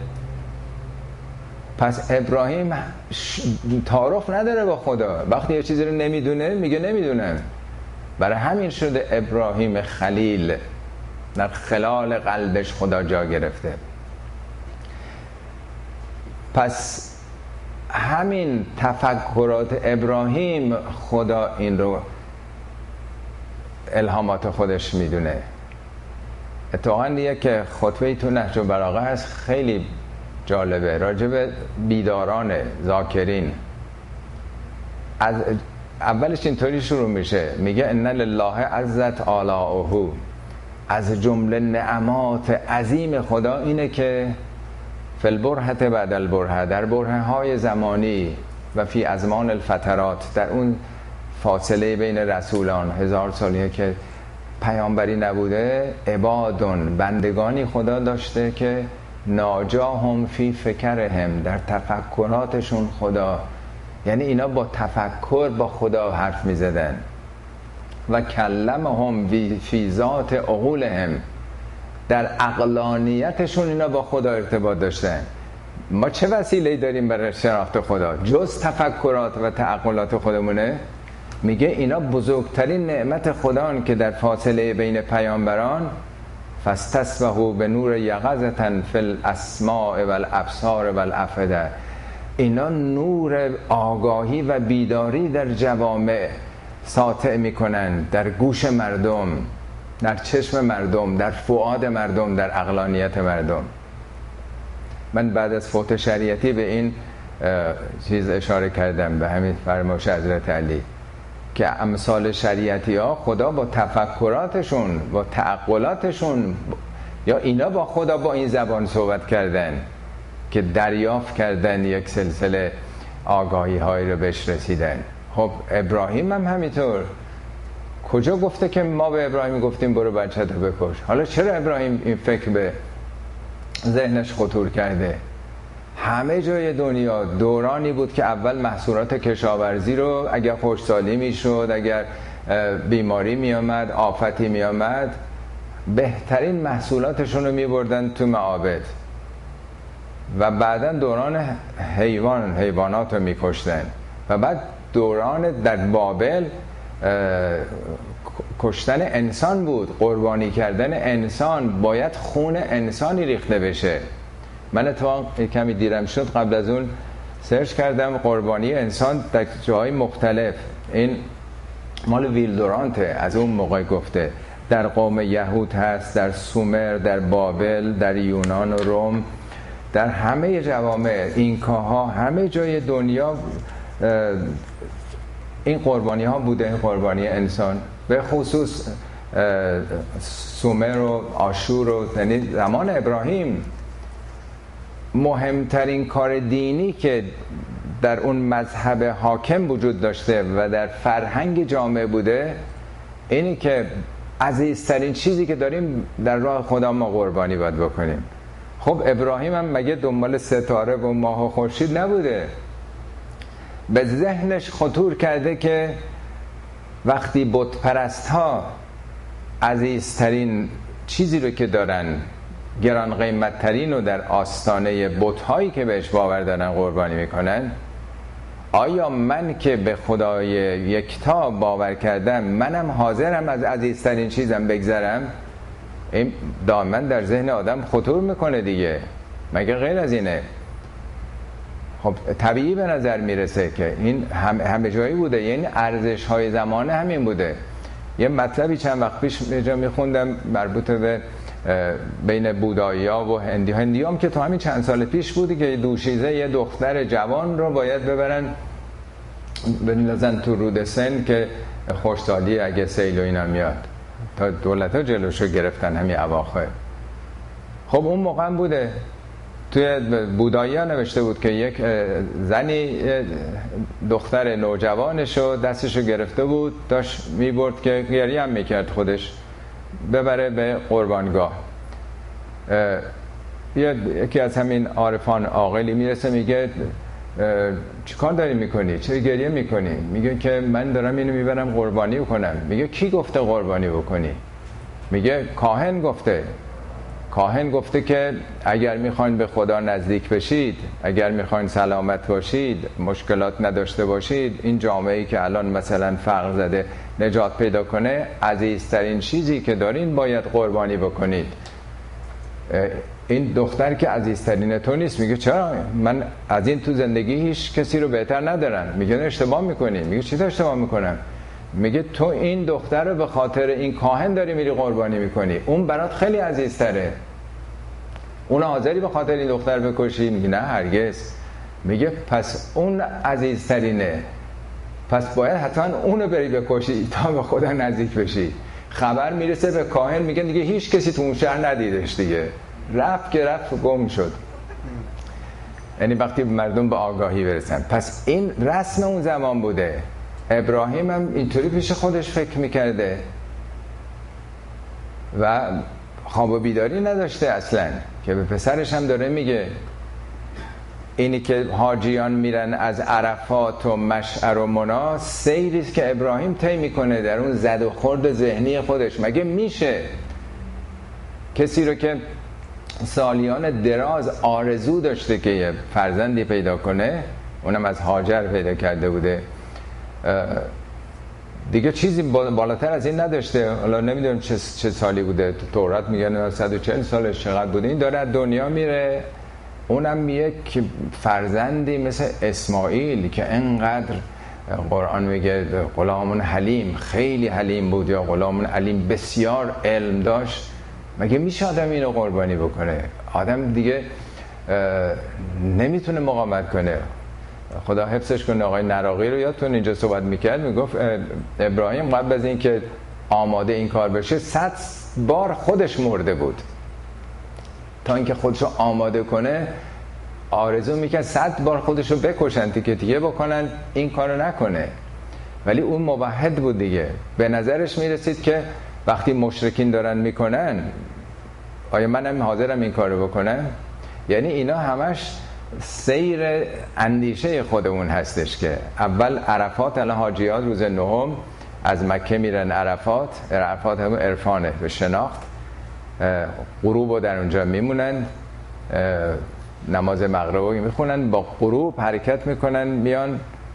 پس ابراهیم تعارف نداره با خدا. وقتی یه چیزی رو نمیدونه میگه نمیدونم. برای همین شده ابراهیم خلیل، در خلال قلبش خدا جا گرفته. پس همین تفکرات ابراهیم خدا این رو الهامات خودش میدونه. اتفاقاً دیگه که خطبه تو نهج البلاغه هست خیلی جالبه، راجب بیداران ذاکرین. از اولش اینطوری شروع میشه، میگه ان لله عزت آلاؤه. از جمله نعمات عظیم خدا اینه که فی البرهة بعد البرهة، در برهه های زمانی و فی ازمان الفترات، در اون فاصله بین رسولان 1000 سالیه که پیامبری نبوده، عبادون بندگانی خدا داشته که ناجاهم فی فکرهم، در تفکراتشون خدا، یعنی اینا با تفکر با خدا حرف می زدن. و کلمهم فی ذات عقولهم، در عقلانیتشون اینا با خدا ارتباط داشتن. ما چه وسیله‌ای داریم برای شناخت خدا جز تفکرات و تعقلات خودمونه؟ میگه اینا بزرگترین نعمت خدان که در فاصله بین پیامبران فاستسبحوا به نور یقظة فی الاسماع والابصار والافئده، اینا نور آگاهی و بیداری در جوامع ساطع میکنن در گوش مردم، در چشم مردم، در فؤاد مردم، در عقلانیت مردم. من بعد از فوت شریعتی به این چیز اشاره کردم، به همین فرمایش حضرت علی که امثال شریعتی ها خدا با تفکراتشون، با تعقلاتشون، یا اینا با خدا با این زبان صحبت کردن که دریافت کردن یک سلسله آگاهی هایی رو بهش رسیدن. خب ابراهیم هم همینطور. کجا گفته که ما به ابراهیم گفتیم برو بچه‌تو بکش؟ حالا چرا ابراهیم این فکر به ذهنش خطور کرده؟ همه جای دنیا دورانی بود که اول محصولات کشاورزی رو اگر خشکسالی میشد، اگر بیماری میامد، آفتی میامد، بهترین محصولاتشون رو میبردن تو معابد و بعدا دوران حیوانات رو میکشتن و بعد دوران در بابل کشتن انسان بود، قربانی کردن انسان، باید خون انسانی ریخته بشه. من اتفاقا کمی دیرم شد، قبل از اون سرچ کردم قربانی انسان در جاهای مختلف. این مال ویلدورانته، از اون موقع گفته در قوم یهود هست، در سومر، در بابل، در یونان و روم، در همه جوامع اینکاها، همه جای دنیا این قربانی ها بوده، این قربانی انسان، به خصوص سومر و آشور و یعنی زمان ابراهیم. مهمترین کار دینی که در اون مذهب حاکم وجود داشته و در فرهنگ جامعه بوده اینی که عزیزترین چیزی که داریم در راه خدا ما قربانی باید بکنیم. خب ابراهیم هم مگه دنبال ستاره و ماه و خورشید نبوده؟ به ذهنش خطور کرده که وقتی بت پرست ها عزیزترین چیزی رو که دارن، گران قیمت ترین رو در آستانه بت هایی که بهش باور دارن قربانی میکنن، آیا من که به خدای یکتا باور کردم منم حاضرم از عزیزترین چیزم بگذرم؟ این دائما در ذهن آدم خطور میکنه دیگه، مگه غیر از اینه؟ خب طبیعی به نظر میرسه که این همه جایی بوده، یعنی ارزش های زمانه همین بوده. یه مطلبی چند وقت پیش اینجا میخوندم مربوط به بین بودایی ها و هندی هم که تو همین چند سال پیش بودی که دوشیزه یه دختر جوان رو باید ببرن بندازن تو رود سن که خوشحالی اگه سیل و اینا میاد، تا دولت ها جلوشو گرفتن همین اواخر. خب اون موقع بوده توی بودایی ها نوشته بود که یک زنی دختر نوجوانشو دستشو گرفته بود، داشت میبرد که گریه هم میکرد خودش ببره به قربانگاه. یکی از همین عارفان عاقلی میرسه میگه چی کار داری میکنی؟ چرا گریه میکنی؟ میگه که من دارم اینو میبرم قربانی بکنم. میگه کی گفته قربانی بکنی؟ میگه کاهن گفته. کاهن گفته که اگر میخواین به خدا نزدیک بشید، اگر میخواین سلامت باشید، مشکلات نداشته باشید، این جامعه‌ای که الان مثلا فقر زده نجات پیدا کنه، عزیزترین چیزی که دارین باید قربانی بکنید. این دختر که عزیزترین تو نیست. میگه چرا؟ من از این تو زندگی هیچ کسی رو بهتر ندارم. میگه اشتباه میکنی. میگه چی اشتباه میکنم؟ میگه تو این دختر رو به خاطر این کاهن داری میری قربانی میکنی، اون برات خیلی عزیزتره. اون حاضری به خاطر این دختر بکشی؟ میگه نه هرگز. میگه پس اون عزیزترینه، پس باید حتما اونو بری بکشی تا به خدا نزدیک بشی. خبر میرسه به کاهن، میگه دیگه هیچ کسی تو اون شهر ندیدش دیگه، رفت که رفت گم شد. یعنی وقتی مردم به آگاهی برسن. پس این رسم اون زمان بوده. ابراهیم هم اینطوری پیش خودش فکر میکرده و خواب و بیداری نداشته اصلا، که به پسرش هم داره میگه اینی که حاجیان میرن از عرفات و مشعر و منا، سیریست که ابراهیم طی میکنه در اون زد و خورد ذهنی خودش. مگه میشه کسی رو که سالیان دراز آرزو داشته که یه فرزندی پیدا کنه، اونم از هاجر پیدا کرده بوده، دیگه چیزی بالاتر از این نداشته. حالا نمیدونم چه سالی بوده، تو تورات میگن 140 سالش چقدر بوده. این داره از دنیا میره، اونم یک فرزندی مثل اسماعیل که انقدر قرآن میگه غلامون حلیم، خیلی حلیم بود، یا غلامون علیم بسیار علم داشت. مگه میشه آدم اینو قربانی بکنه؟ آدم دیگه نمیتونه مقاومت کنه. خدا حفظش کنه. آقای نراقی رو یادتون اینجا صحبت میکرد، میگفت ابراهیم قبل از اینکه آماده این کار بشه 100 بار خودش مرده بود تا اینکه خودشو آماده کنه. آرزو میکرد 100 بار خودشو بکشن، تیکه تیکه بکنن، این کارو نکنه. ولی اون موحد بود دیگه. به نظرش میرسید که وقتی مشرکین دارن میکنن، آیا منم حاضرم این کارو بکنم؟ یعنی اینا همش سیر اندیشه خودمون هستش که اول عرفات، الان حاجیات روز نهم از مکه میرن عرفات. عرفات هم عرفانه، به شناخت. غروب رو در اونجا میمونن، نماز مغرب رو میخونن، با غروب حرکت میکنن میان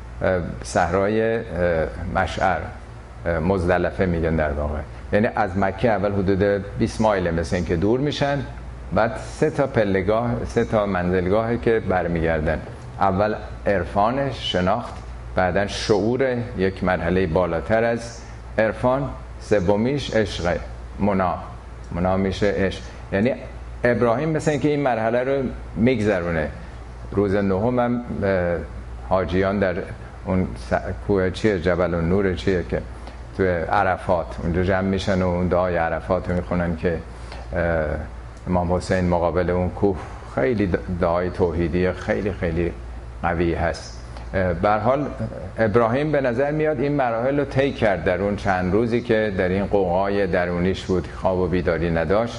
صحرای مشعر، مزدلفه میگن در واقع. یعنی از مکه اول حدود 20 مایل مثل این که دور میشن، بعد 3 تا پلهگاه، 3 تا منزلگاهی که برمیگردن. اول عرفان، شناخت، بعدن شعور، یک مرحله بالاتر از عرفان، سومیش عشق، منا میشه عشق. یعنی ابراهیم مثل این که این مرحله رو میگذرونه. روز نهم هم حاجیان در اون کوه چیه، جبل النور چیه که تو عرفات اونجا جمع میشن و اون دعای عرفات رو میخونن که امام حسین مقابل اون کوه. خیلی دعای توحیدی خیلی خیلی قوی هست. به هر حال ابراهیم به نظر میاد این مراحل رو طی کرد در اون چند روزی که در این قوقای درونیش بود، خواب و بیداری نداشت.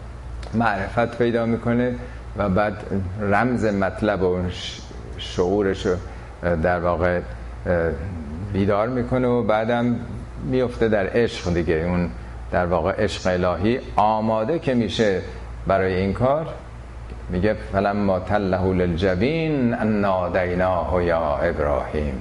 معرفت پیدا میکنه و بعد رمز مطلب و شعورش رو در واقع بیدار میکنه و بعدم میفته در عشق دیگه. اون در واقع عشق الهی آماده که میشه برای این کار، میگه فلما تله للجبین ان نادیناه یا ابراهیم.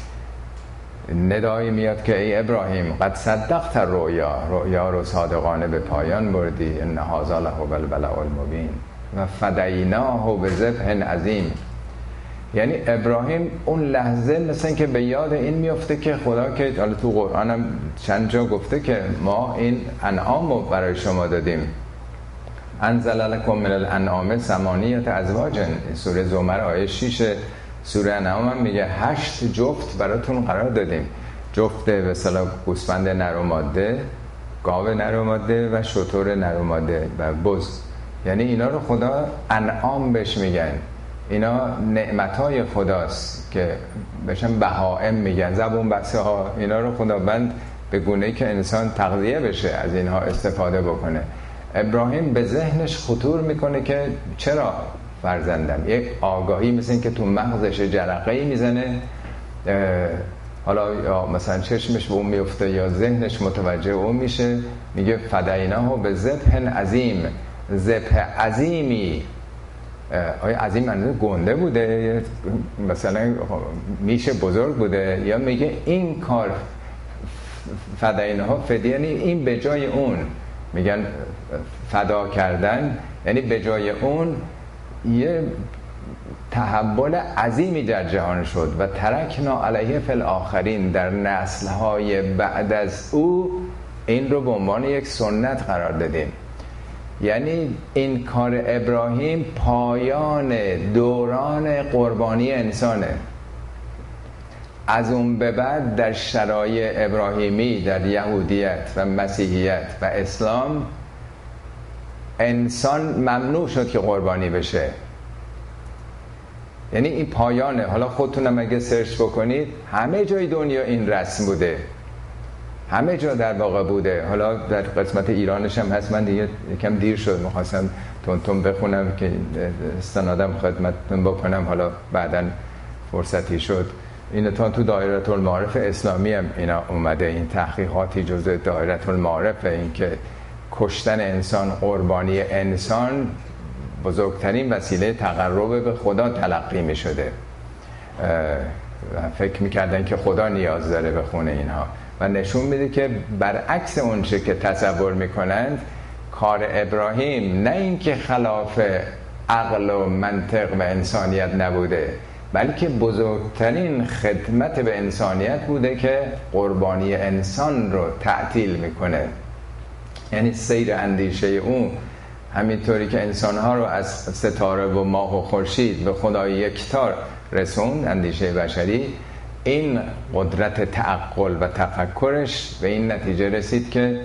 ندایی میاد که ای ابراهیم قد صدقت رؤیا رو صادقانه به پایان بردی، ان هذا لهو البلاء المبین و فدیناه بذبح عظیم. یعنی ابراهیم اون لحظه مثلا که به یاد این میفته که خدا که حالا تو قرآن هم چند جا گفته که ما این انعام رو برای شما دادیم، انزل لکم من الانعام ثمانیة ازواج. سوره زمر آیه 6 سوره انعام هم میگه 8 جفت براتون قرار دادیم. جفت به اصطلاح گوسفند نر و ماده، گاو نر و ماده و شتر نر و ماده و بز. یعنی اینا رو خدا انعام بهش میگن. اینا نعمتهای خداست که بهشن بهائم میگن، زبون بسه ها. اینا رو خداوند به گونه‌ای که انسان تغذیه بشه از اینها استفاده بکنه. ابراهیم به ذهنش خطور میکنه که چرا فرزندم؟ یک آگاهی مثل این که تو مغزش جرقه‌ای میزنه، حالا یا مثلا چشمش به اون میفته یا ذهنش متوجه اون میشه، میگه فدیناه به ذبح عظیم. ذبح عظیمی، آیا عظیم معنی گنده بوده، مثلا میشه بزرگ بوده، یا میگه این کار فدیناه فدیه، یعنی این به جای اون. میگن فدا کردن یعنی به جای اون یه تحول عظیمی در جهان شد و ترکنا علیه فی الاخرین، در نسل‌های بعد از او این رو به عنوان یک سنت قرار دادیم. یعنی این کار ابراهیم پایان دوران قربانی انسانه. از اون به بعد در شرایع ابراهیمی، در یهودیت و مسیحیت و اسلام، انسان ممنوع شد که قربانی بشه. یعنی این پایانه. حالا خودتونم اگه سرچ بکنید همه جای دنیا این رسم بوده، همه جا در واقع بوده. حالا در قسمت ایرانش هم هست. من دیگه یکم دیر شد، میخواستم تون بخونم که استنادم خدمتتون بکنم، حالا بعداً فرصتی شد. این تو دایره المعارف اسلامی هم اینا اومده، این تحقیقاتی جزء دایره المعارف، این که کشتن انسان، قربانی انسان بزرگترین وسیله تقرب به خدا تلقی می شده. فکر میکردن که خدا نیاز داره به خون اینها و نشون میده که برعکس اون چه که تصور میکنند، کار ابراهیم نه اینکه خلاف عقل و منطق و انسانیت نبوده، بلکه بزرگترین خدمت به انسانیت بوده که قربانی انسان رو تعطیل میکنه. یعنی سیر اندیشه اون همینطوری که انسانها رو از ستاره و ماه و خورشید به خدای یکتا رسوند، اندیشه بشری، این قدرت تعقل و تفکرش به این نتیجه رسید که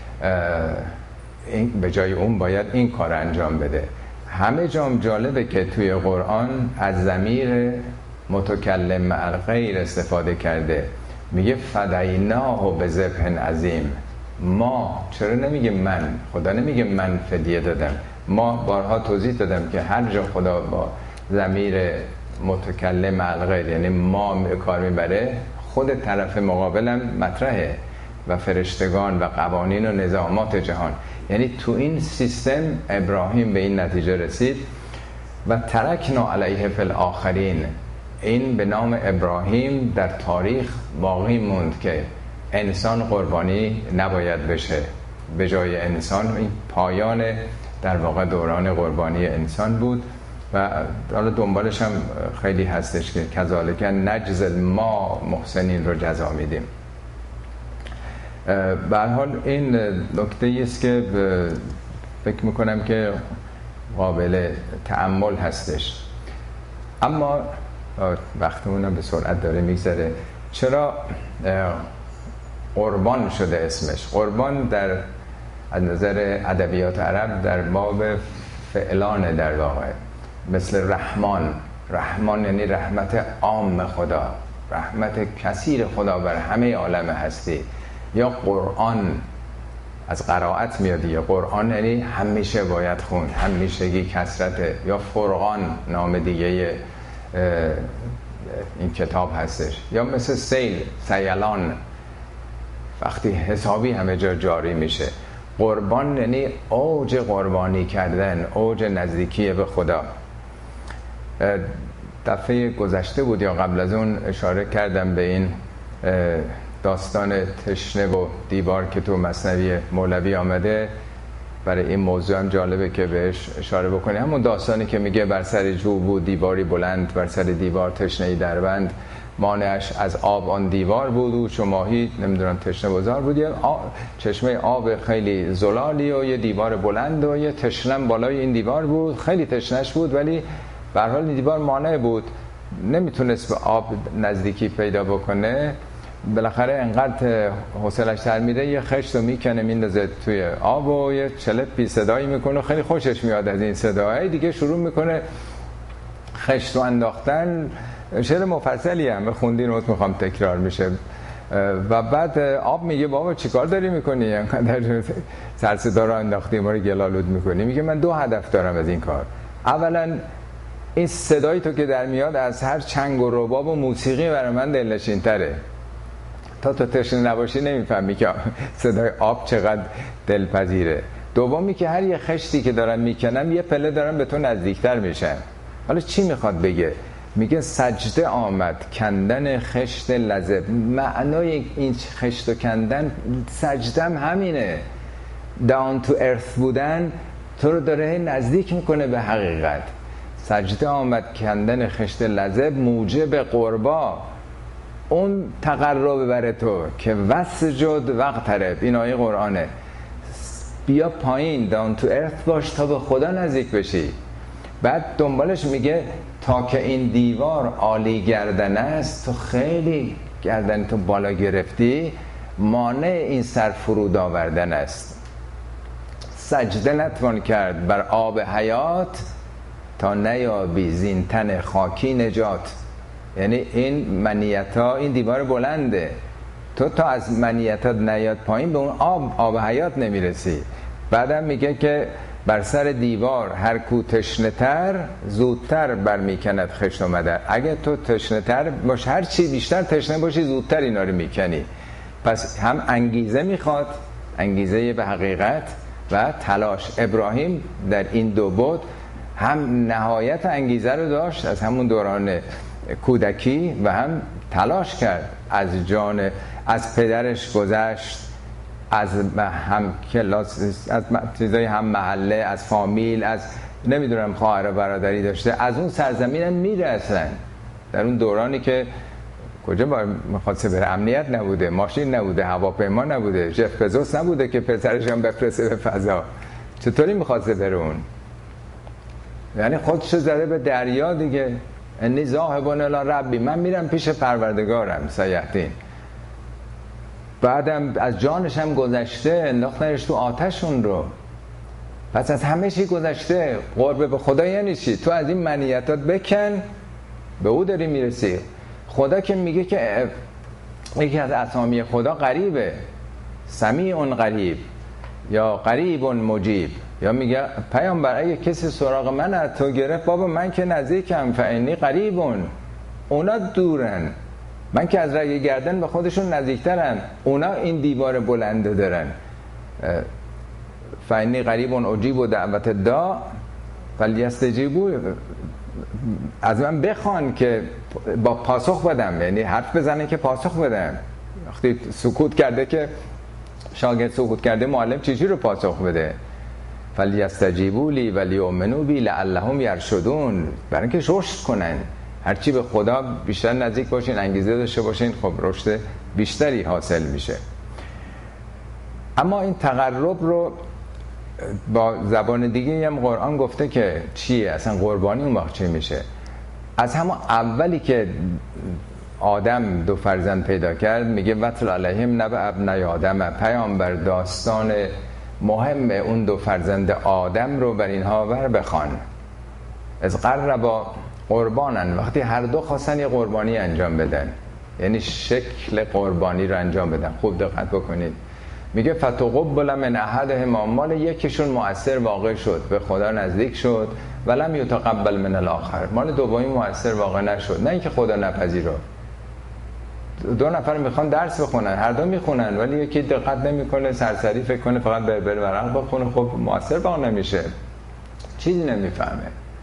این به جای اون باید این کار انجام بده. همه جام جالبه که توی قرآن از ضمیر متکلم مع الغیر استفاده کرده. میگه فدیناه بذبح عظیم. ما، چرا نمیگه من؟ خدا نمیگه من فدیه دادم. ما بارها توضیح دادم که هر جا خدا با ضمیر متکلم مع الغیر یعنی ما کار میبره، خود طرف مقابلم مطرحه و فرشتگان و قوانین و نظامات جهان. یعنی تو این سیستم ابراهیم به این نتیجه رسید و ترکنا علیه فی الاخرین. این به نام ابراهیم در تاریخ باقی موند که انسان قربانی نباید بشه. به جای انسان این پایان در واقع دوران قربانی انسان بود و حالا دنبالش هم خیلی هستش که کذالک نجزی ما محسنین رو جزا میدیم. به هر حال این نکته است که فکر میکنم که قابل تأمل هستش. اما وقتمون به سرعت داره میگذره. چرا قربان شده اسمش؟ قربان در از نظر ادبیات عرب در باب فعلان در واقع، مثل رحمان. رحمان یعنی رحمت عام خدا، رحمت کثیر خدا بر همه عالم هستی. یا قرآن از قرائت میاد دیگه، قرآن یعنی همیشه باید خوند، همیشگی کثرته. یا فرقان نام دیگه این کتاب هستش. یا مثل سیل، سیلان، وقتی حسابی همه جا جاری میشه. قربان یعنی اوج قربانی کردن، اوج نزدیکی به خدا. دفعه گذشته بود یا قبل از اون اشاره کردم به این داستان تشنه و دیوار که تو مثنوی مولوی آمده. برای این موضوع هم جالبه که بهش اشاره بکنی. همون داستانی که میگه بر سر جو بود دیواری بلند، بر سر دیوار تشنه‌ای دربند، مانعش از آب آن دیوار بود و شماهی نمیدونم تشنه بزار بود. یه چشمه آب خیلی زلالی و یه دیوار بلند و یه تشنه بالای این دیوار بود. خیلی تشنهش بود ولی به هر حال دیوار مانع بود، نمیتونست به آب نزدیکی پیدا بکنه. بالاخره انقدر حوصله‌اش سر میره یه خشت رو میکنه میندازه توی آب و یه چلپی صدایی میکنه. خیلی خوشش میاد از این صداهای دیگه. شروع میکنه خشت رو انداختن. شعر مفصلی هم خوندین رو میخوام تکرار میشه. و بعد آب میگه بابا چیکار داری میکنی؟ اینقدر سر صدا رو انداختی ما رو گلالود میکنی. میگه من 2 هدف دارم از این کار. اولا این صدایی تو که در میاد از هر چنگ و رباب و موسیقی برای من دلنشین تره. تا تو تشنه نباشی نمیفهمی که صدای آب چقدر دلپذیره. دومی که هر یه خشتی که دارم میکنم یه پله دارم به تو نزدیکتر میشم. حالا چی میخواد بگه؟ میگه سجده آمد کندن خشت لذب. معنای این خشت و کندن سجدم همینه. down to earth بودن تو رو داره نزدیک میکنه به حقیقت. سجده آمد کندن خشت لذب موجب قربا، اون تقرب بر تو که وسجد وقترب. این آیه قرآنه. بیا پایین down to earth باش تا به خدا نزدیک بشی. بعد دنبالش میگه تا که این دیوار عالی گردن است، تو خیلی گردن تو بالا گرفتی، مانع این سر فرود آوردن است. سجده نتوان کرد بر آب حیات تا نیابی زین تن خاکی نجات. یعنی این منیتا، این دیوار بلنده، تو تا از منیتات نیاد پایین به اون آب حیات نمیرسی. بعدم میگه که بر سر دیوار هر کو تشنه تر زودتر برمیکند خشت و مدر. اگه تو تشنه تر باش، هر چی بیشتر تشنه باشی زودتر اینا رو میکنی. پس هم انگیزه میخواد، انگیزه به حقیقت و تلاش. ابراهیم در این دو بود هم نهایت انگیزه رو داشت از همون دوران کودکی و هم تلاش کرد. از جان از پدرش گذشت، از هم کلاس، از چیزای هم محله، از فامیل، از نمیدونم خواهر و برادری داشته، از اون سرزمین هم میره اصلا. در اون دورانی که کجا میخواسته بره، امنیت نبوده، ماشین نبوده، هواپیما نبوده، جف بزوس نبوده که پسرش هم بفرسته به فضا، چطوری میخواسته بره اون؟ یعنی خودشو زده به دریا دیگه. انی ذاهب الی ربی، من میرم پیش پروردگارم سیهدین. بعدم از جانش هم گذشته، انداختنش تو آتشون رو. پس از همه چی گذشته. قرب به خدا یعنی چی؟ تو از این منیتات بکن، به او داری میرسی. خدا که میگه که یکی از اسامی خدا قریبه، سمیع قریب یا قریب مجیب، یا میگه پیامبر اگه کسی سراغ من از تو گرفت، بابا من که نزدیکم، فانی قریبون، اونا دورن، من که از رگ گردن به خودشون نزدیکترن، اونا این دیوار بلنده دارن. فانی قریبون اجیب و دعوت دا فلیستجیبوا، از من بخوان که با پاسخ بدم، یعنی حرف بزنه که پاسخ بدم. وقتی سکوت کرده که شاگرد سکوت کرده، معلم چیزی رو پاسخ بده؟ فلیستجیبوا لی ولیؤمنوا بی لعلهم یرشدون، برای اینکه رشد کنن، هرچی به خدا بیشتر نزدیک باشین، انگیزه داشته باشین، خب رشد بیشتری حاصل میشه. اما این تقرب رو با زبان دیگه هم قرآن گفته که چیه اصلا قربانی اون وقت چی میشه. از همون اولی که آدم 2 فرزند پیدا کرد میگه وَاتْلُ عَلَیْهِمْ نَبَأَ ابْنَیْ آدم، پیامبر داستان مهم اون 2 فرزند آدم رو بر اینها ور بخوان. از قربا قربانن، وقتی هر دو خواستن یه قربانی انجام بدن، یعنی شکل قربانی رو انجام بدن. خوب دقت بکنید، میگه فتقبل من احدهما، مال یکیشون مؤثر واقع شد، به خدا نزدیک شد، ولم یتقبل من الاخر، مال دومی مؤثر واقع نشد. نه اینکه خدا نپذیره، 2 نفر میخوان درس بخونن، هر دو میخونن، ولی یکی دقت نمیکنه، سرسری فکر کنه فقط بر ورق بخونه، خب مؤثر واقع نمیشه، چیزی نمیفهمه.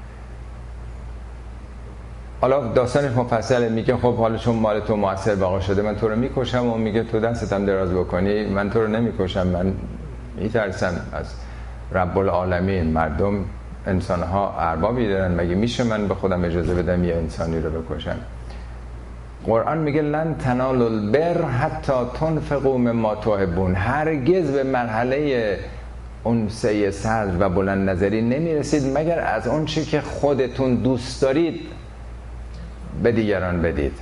حالا داستانش مفصله، میگه خب حالا چون مال تو مؤثر واقع شده، من تو رو میکشم. و میگه تو دستتم دراز بکنی، من تو رو نمیکشم، من میترسم از رب العالمین. مردم انسانها اربابی دارن، مگه میشه من به خودم اجازه بدم یه انسانی رو بکشم؟ قرآن میگه لن تنالوا البر حتی تنفقوا مما تحبون، هرگز به مرحله اون سعی صدر و بلند نظری نمیرسید مگر از اون چی که خودتون دوست دارید به دیگران بدید.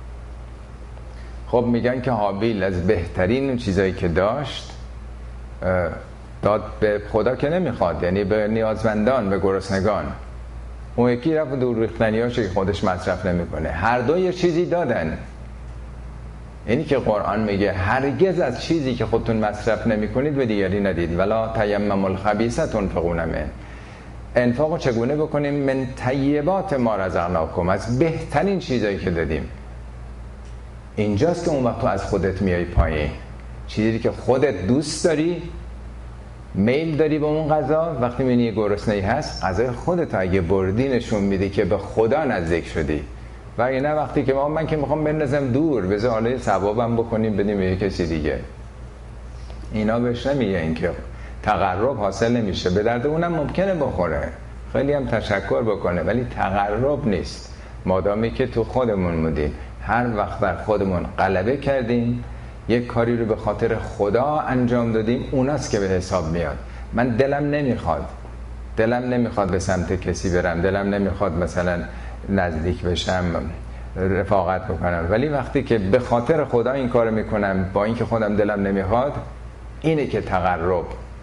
خب میگن که هابیل از بهترین چیزایی که داشت داد به خدا که نمیخواد، یعنی به نیازمندان، به گرسنگان. اون یکی رفت دور ریختنیاشو که خودش مصرف نمیکنه. هر دو یه چیزی دادن. اینی که قرآن میگه هرگز از چیزی که خودتون مصرف نمیکنید به دیگری ندید. ولا تیمموا الخبیث تنفقون منه. انفاقو چگونه بکنیم؟ من طیبات ما رزقناکم، از بهترین چیزایی که دادیم. اینجاست که اون وقت تو از خودت میای پایین. چیزی که خودت دوست داری، میل داری به اون غذا، وقتی میبینی گرسنه‌ای هست، غذای خودت اگه بردی نشون میده که به خدا نزدیک شدی. و اگه نه وقتی که من که میخوام بندازم دور، بذار حالا ثوابم بکنیم بدیم به کسی دیگه، اینا بهش نمیگه. این که تقرب حاصل نمیشه. به درد اونم ممکنه بخوره، خیلی هم تشکر بکنه، ولی تقرب نیست. مادامی که تو خودمون مودیم، هر وقت بر خودمون غلبه کردیم، یک کاری رو به خاطر خدا انجام دادیم، اوناست که به حساب میاد. من دلم نمیخواد به سمت کسی برم، دلم نمیخواد مثلا نزدیک بشم، رفاقت بکنم، ولی وقتی که به خاطر خدا این کار میکنم با اینکه خودم دلم نمیخواد، اینه که تقرب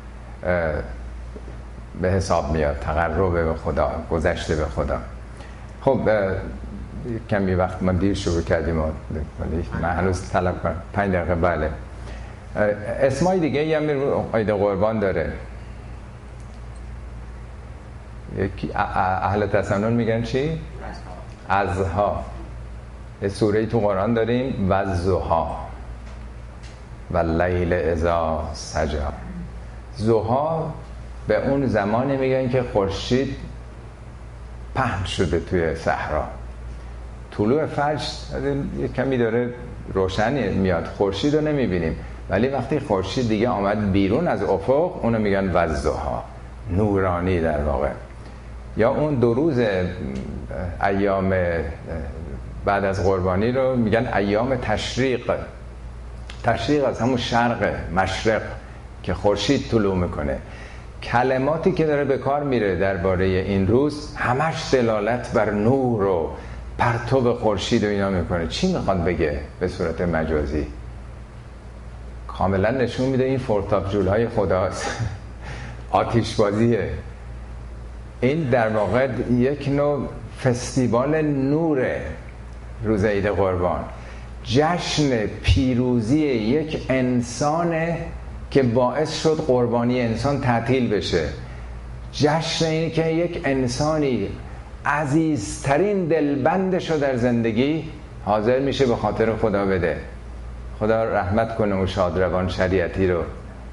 به حساب میاد، تقرب به خدا، گذشته به خدا. خب کمی وقت ما دیر شروع کردیم، من هنوز طلب کنم 5 دقیقه. بله، اسمای دیگه هم عید قربان داره. یکی اهل تسنن میگن چی؟ ازها. یه سوره‌ای تو قرآن داریم، والضحی واللیل اذا سجی. ضحی به اون زمانی میگن که خورشید پهن شده توی صحرا. طلوع فجر یه کمی داره روشنی میاد، خورشید رو نمیبینیم، ولی وقتی خورشید دیگه آمد بیرون از افق، اونو میگن والضحی، نورانی در واقع. یا اون 2 روز ایام بعد از قربانی رو میگن ایام تشریق. تشریق از همون شرق، مشرق که خورشید طلوع میکنه. کلماتی که داره به کار میره درباره این روز همش دلالت بر نور و پرتو خورشید و اینا میکنه. چی میخواد بگه به صورت مجازی؟ کاملا نشون میده این فورتاپ جولای خداست. آتشبازیه. این در واقع یک نوع فستیوال نوره. روز عید قربان جشن پیروزی یک انسانه که باعث شد قربانی انسان تعطیل بشه. جشن اینه که یک انسانی عزیزترین دلبندشو در زندگی حاضر میشه به خاطر خدا بده. خدا رحمت کنه اون شادروان شریعتی رو.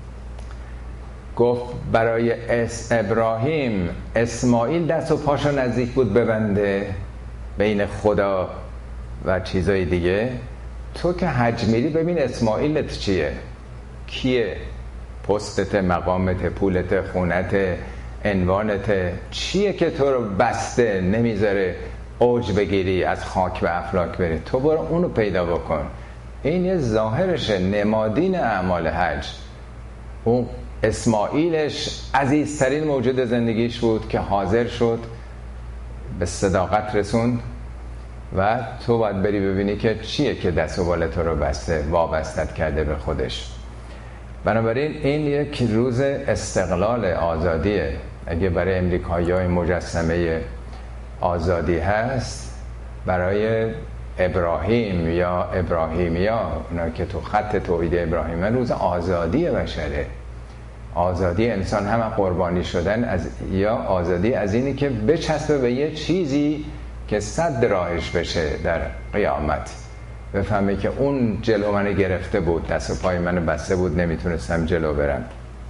گفت برای ابراهیم اسماعیل دست و پاشو نزدیک بود ببنده بین خدا و چیزای دیگه. تو که حج میری ببین اسماعیلت چیه، کیه، پستت، مقامت، پولت، خونت، عنوانت چیه که تو رو بسته نمیذاره اوج بگیری از خاک به افلاک بری. تو برو اونو پیدا بکن. این یه ظاهرشه، نمادین اعمال حج. اون اسماعیلش عزیزترین موجود زندگیش بود که حاضر شد، به صداقت رسوند و تو باید بری ببینی که چیه که دست و بال تو رو بسته، وابستت کرده به خودش. بنابراین این یک روز استقلال، آزادیه. اگه برای امریکایی‌ها مجسمه آزادی هست، برای ابراهیم یا ابراهیمیا، اونا که تو خط توحید ابراهیم، روز آزادی بشره. آزادی انسان هم قربانی شدن از، یا آزادی از اینی که بچسبه به یه چیزی که صد راهش بشه در قیامت، بفهمه که اون جلو منو گرفته بود، دست و پای منو بسته بود، نمیتونستم جلو برم.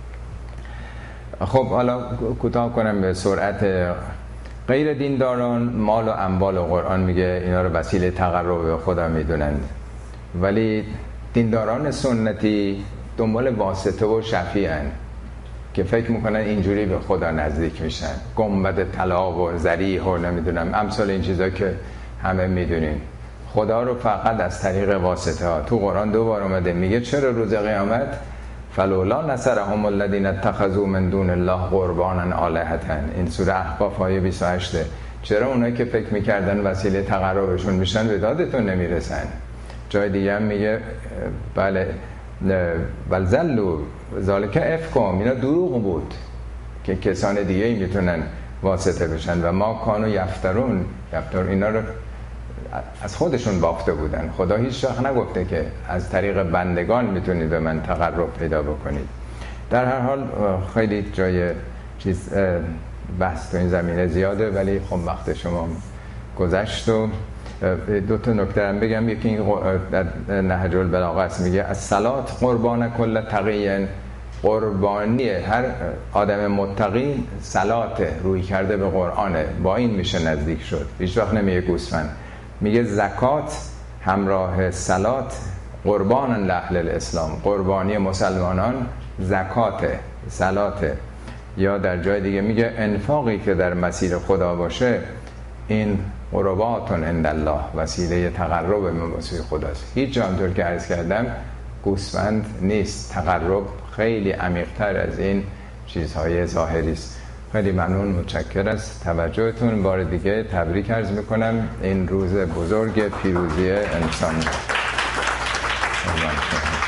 خب حالا کوتاه کنم به سرعت. غیر دینداران مال و اموال و قرآن میگه اینا رو وسیله تقرب به خدا میدونن، ولی دینداران سنتی دنبال واسطه و شفیعن که فکر میکنن اینجوری به خدا نزدیک میشن. گنبد طلا و ذریح و نمیدونم امثال این چیزا که همه میدونیم. خدا رو فقط از طریق واسطه ها. تو قرآن 2 بار اومده میگه چرا روز قیامت فلولا نصرهم الذین اتخذوا من دون الله قربانا آلهة. این سوره احقاف آیه 28. چرا اونایی که فکر میکردن وسیله تقربشون میشن به دادتون نمیرسن؟ جای دیگه هم میگه بله بل ذلوا ذالک افکم، اینا دروغ بود که کسان دیگه ای میتونن واسطه بشن و ما کانوا یفترون اینا رو از خودشون بافته بودن. خدا هیچ وقت نگفته که از طریق بندگان میتونید به من تقرب پیدا بکنید. در هر حال خیلی جای بحث تو این زمینه زیاده، ولی خب وقت شما گذشت. و 2 نکته هم بگم. یکی این در نهج البلاغه است، میگه الصلات قربان کل تقی. قربانی هر آدم متقی صلات، روی کرده به قرآنه، با این میشه نزدیک شد. هیچ وقت نمیگه گوسفند. میگه زکات همراه صلات قربان لاهل الاسلام، قربانی مسلمانان زکاته، صلاته. یا در جای دیگه میگه انفاقی که در مسیر خدا باشه این قرباتون عند الله، وسیله تقرب به مسیر خداست. هیچ جا همطور که عرض کردم گوسفند نیست. تقرب خیلی عمیق‌تر از این چیزهای ظاهری است. خیلی ممنون، متشکر از توجهتون. بار دیگه تبریک عرض میکنم این روز بزرگ پیروزی انسان.